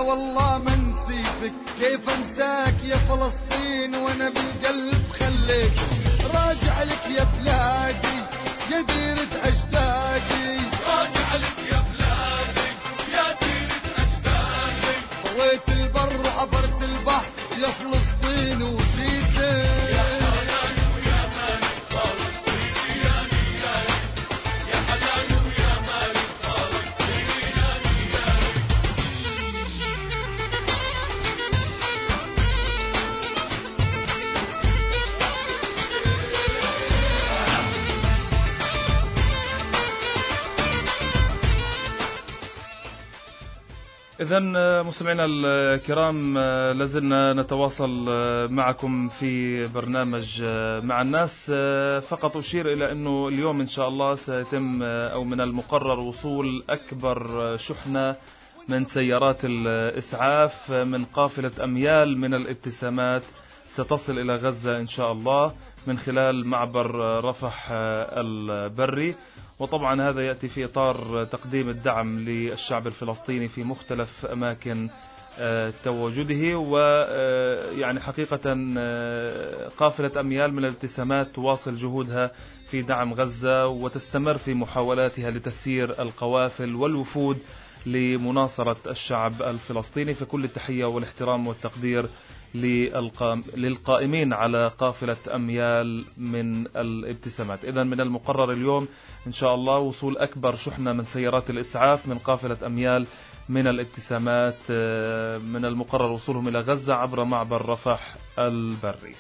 والله ما نسيتك، كيف انساك يا فلسطين وانا بالقلب خليك. راجع لك يا بلادي يا ديرة اجدادي، راجع لك يا بلادي يا ديرة اجدادي. طويت البر وعبرت البحر يا فلسطين وجيتك. يا حلال ويا مالك فلسطيني يا نيالي، يا حلال ويا مالك فلسطيني يا نيالي. إذن مستمعينا الكرام، لازلنا نتواصل معكم في برنامج مع الناس. فقط أشير إلى أنه اليوم إن شاء الله سيتم أو من المقرر وصول أكبر شحنة من سيارات الإسعاف من قافلة أميال من الابتسامات ستصل إلى غزة إن شاء الله من خلال معبر رفح البري. وطبعا هذا يأتي في إطار تقديم الدعم للشعب الفلسطيني في مختلف أماكن تواجده. ويعني حقيقة قافلة أميال من الابتسامات تواصل جهودها في دعم غزة وتستمر في محاولاتها لتسيير القوافل والوفود لمناصرة الشعب الفلسطيني. فكل التحية والاحترام والتقدير للقائمين على قافلة أميال من الابتسامات. إذن من المقرر اليوم إن شاء الله وصول أكبر شحنة من سيارات الإسعاف من قافلة أميال من الابتسامات، من المقرر وصولهم إلى غزة عبر معبر رفح البري.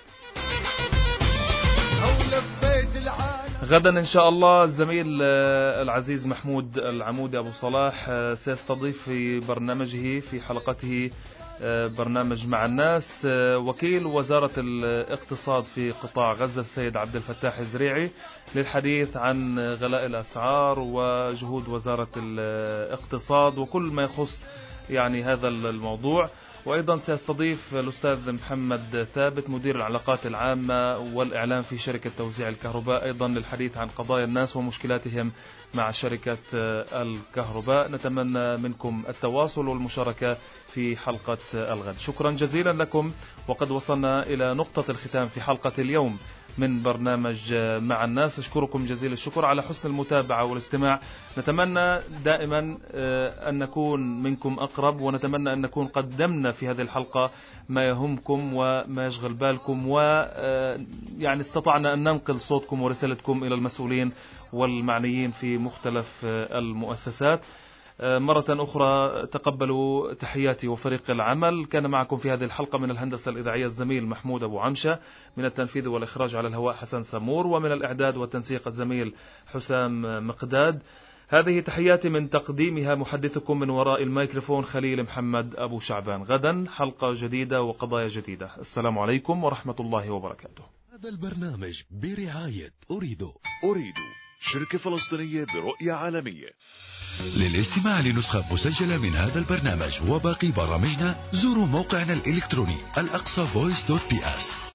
غدا إن شاء الله الزميل العزيز محمود العمودي أبو صلاح سيستضيف في برنامجه في حلقته برنامج مع الناس وكيل وزارة الاقتصاد في قطاع غزة السيد عبد الفتاح الزريعي للحديث عن غلاء الأسعار وجهود وزارة الاقتصاد وكل ما يخص يعني هذا الموضوع. وأيضا سيستضيف الأستاذ محمد ثابت مدير العلاقات العامة والإعلام في شركة توزيع الكهرباء أيضا للحديث عن قضايا الناس ومشكلاتهم مع شركة الكهرباء. نتمنى منكم التواصل والمشاركة في حلقة الغد. شكرا جزيلا لكم، وقد وصلنا إلى نقطة الختام في حلقة اليوم من برنامج مع الناس. أشكركم جزيل الشكر على حسن المتابعة والاستماع. نتمنى دائما أن نكون منكم أقرب، ونتمنى أن نكون قدمنا في هذه الحلقة ما يهمكم وما يشغل بالكم، ويعني استطعنا أن ننقل صوتكم ورسالتكم إلى المسؤولين والمعنيين في مختلف المؤسسات. مرة أخرى تقبلوا تحياتي وفريق العمل. كان معكم في هذه الحلقة من الهندسة الإذاعية الزميل محمود أبو عمشة، من التنفيذ والإخراج على الهواء حسن سمور، ومن الإعداد والتنسيق الزميل حسام مقداد. هذه تحياتي من تقديمها محدثكم من وراء الميكروفون خليل محمد أبو شعبان. غدا حلقة جديدة وقضايا جديدة. السلام عليكم ورحمة الله وبركاته. هذا البرنامج برعاية أريدو. شركة فلسطينية برؤية عالمية. للاستماع لنسخة مسجلة من هذا البرنامج وباقي برامجنا زوروا موقعنا الإلكتروني الأقصى voice.ps.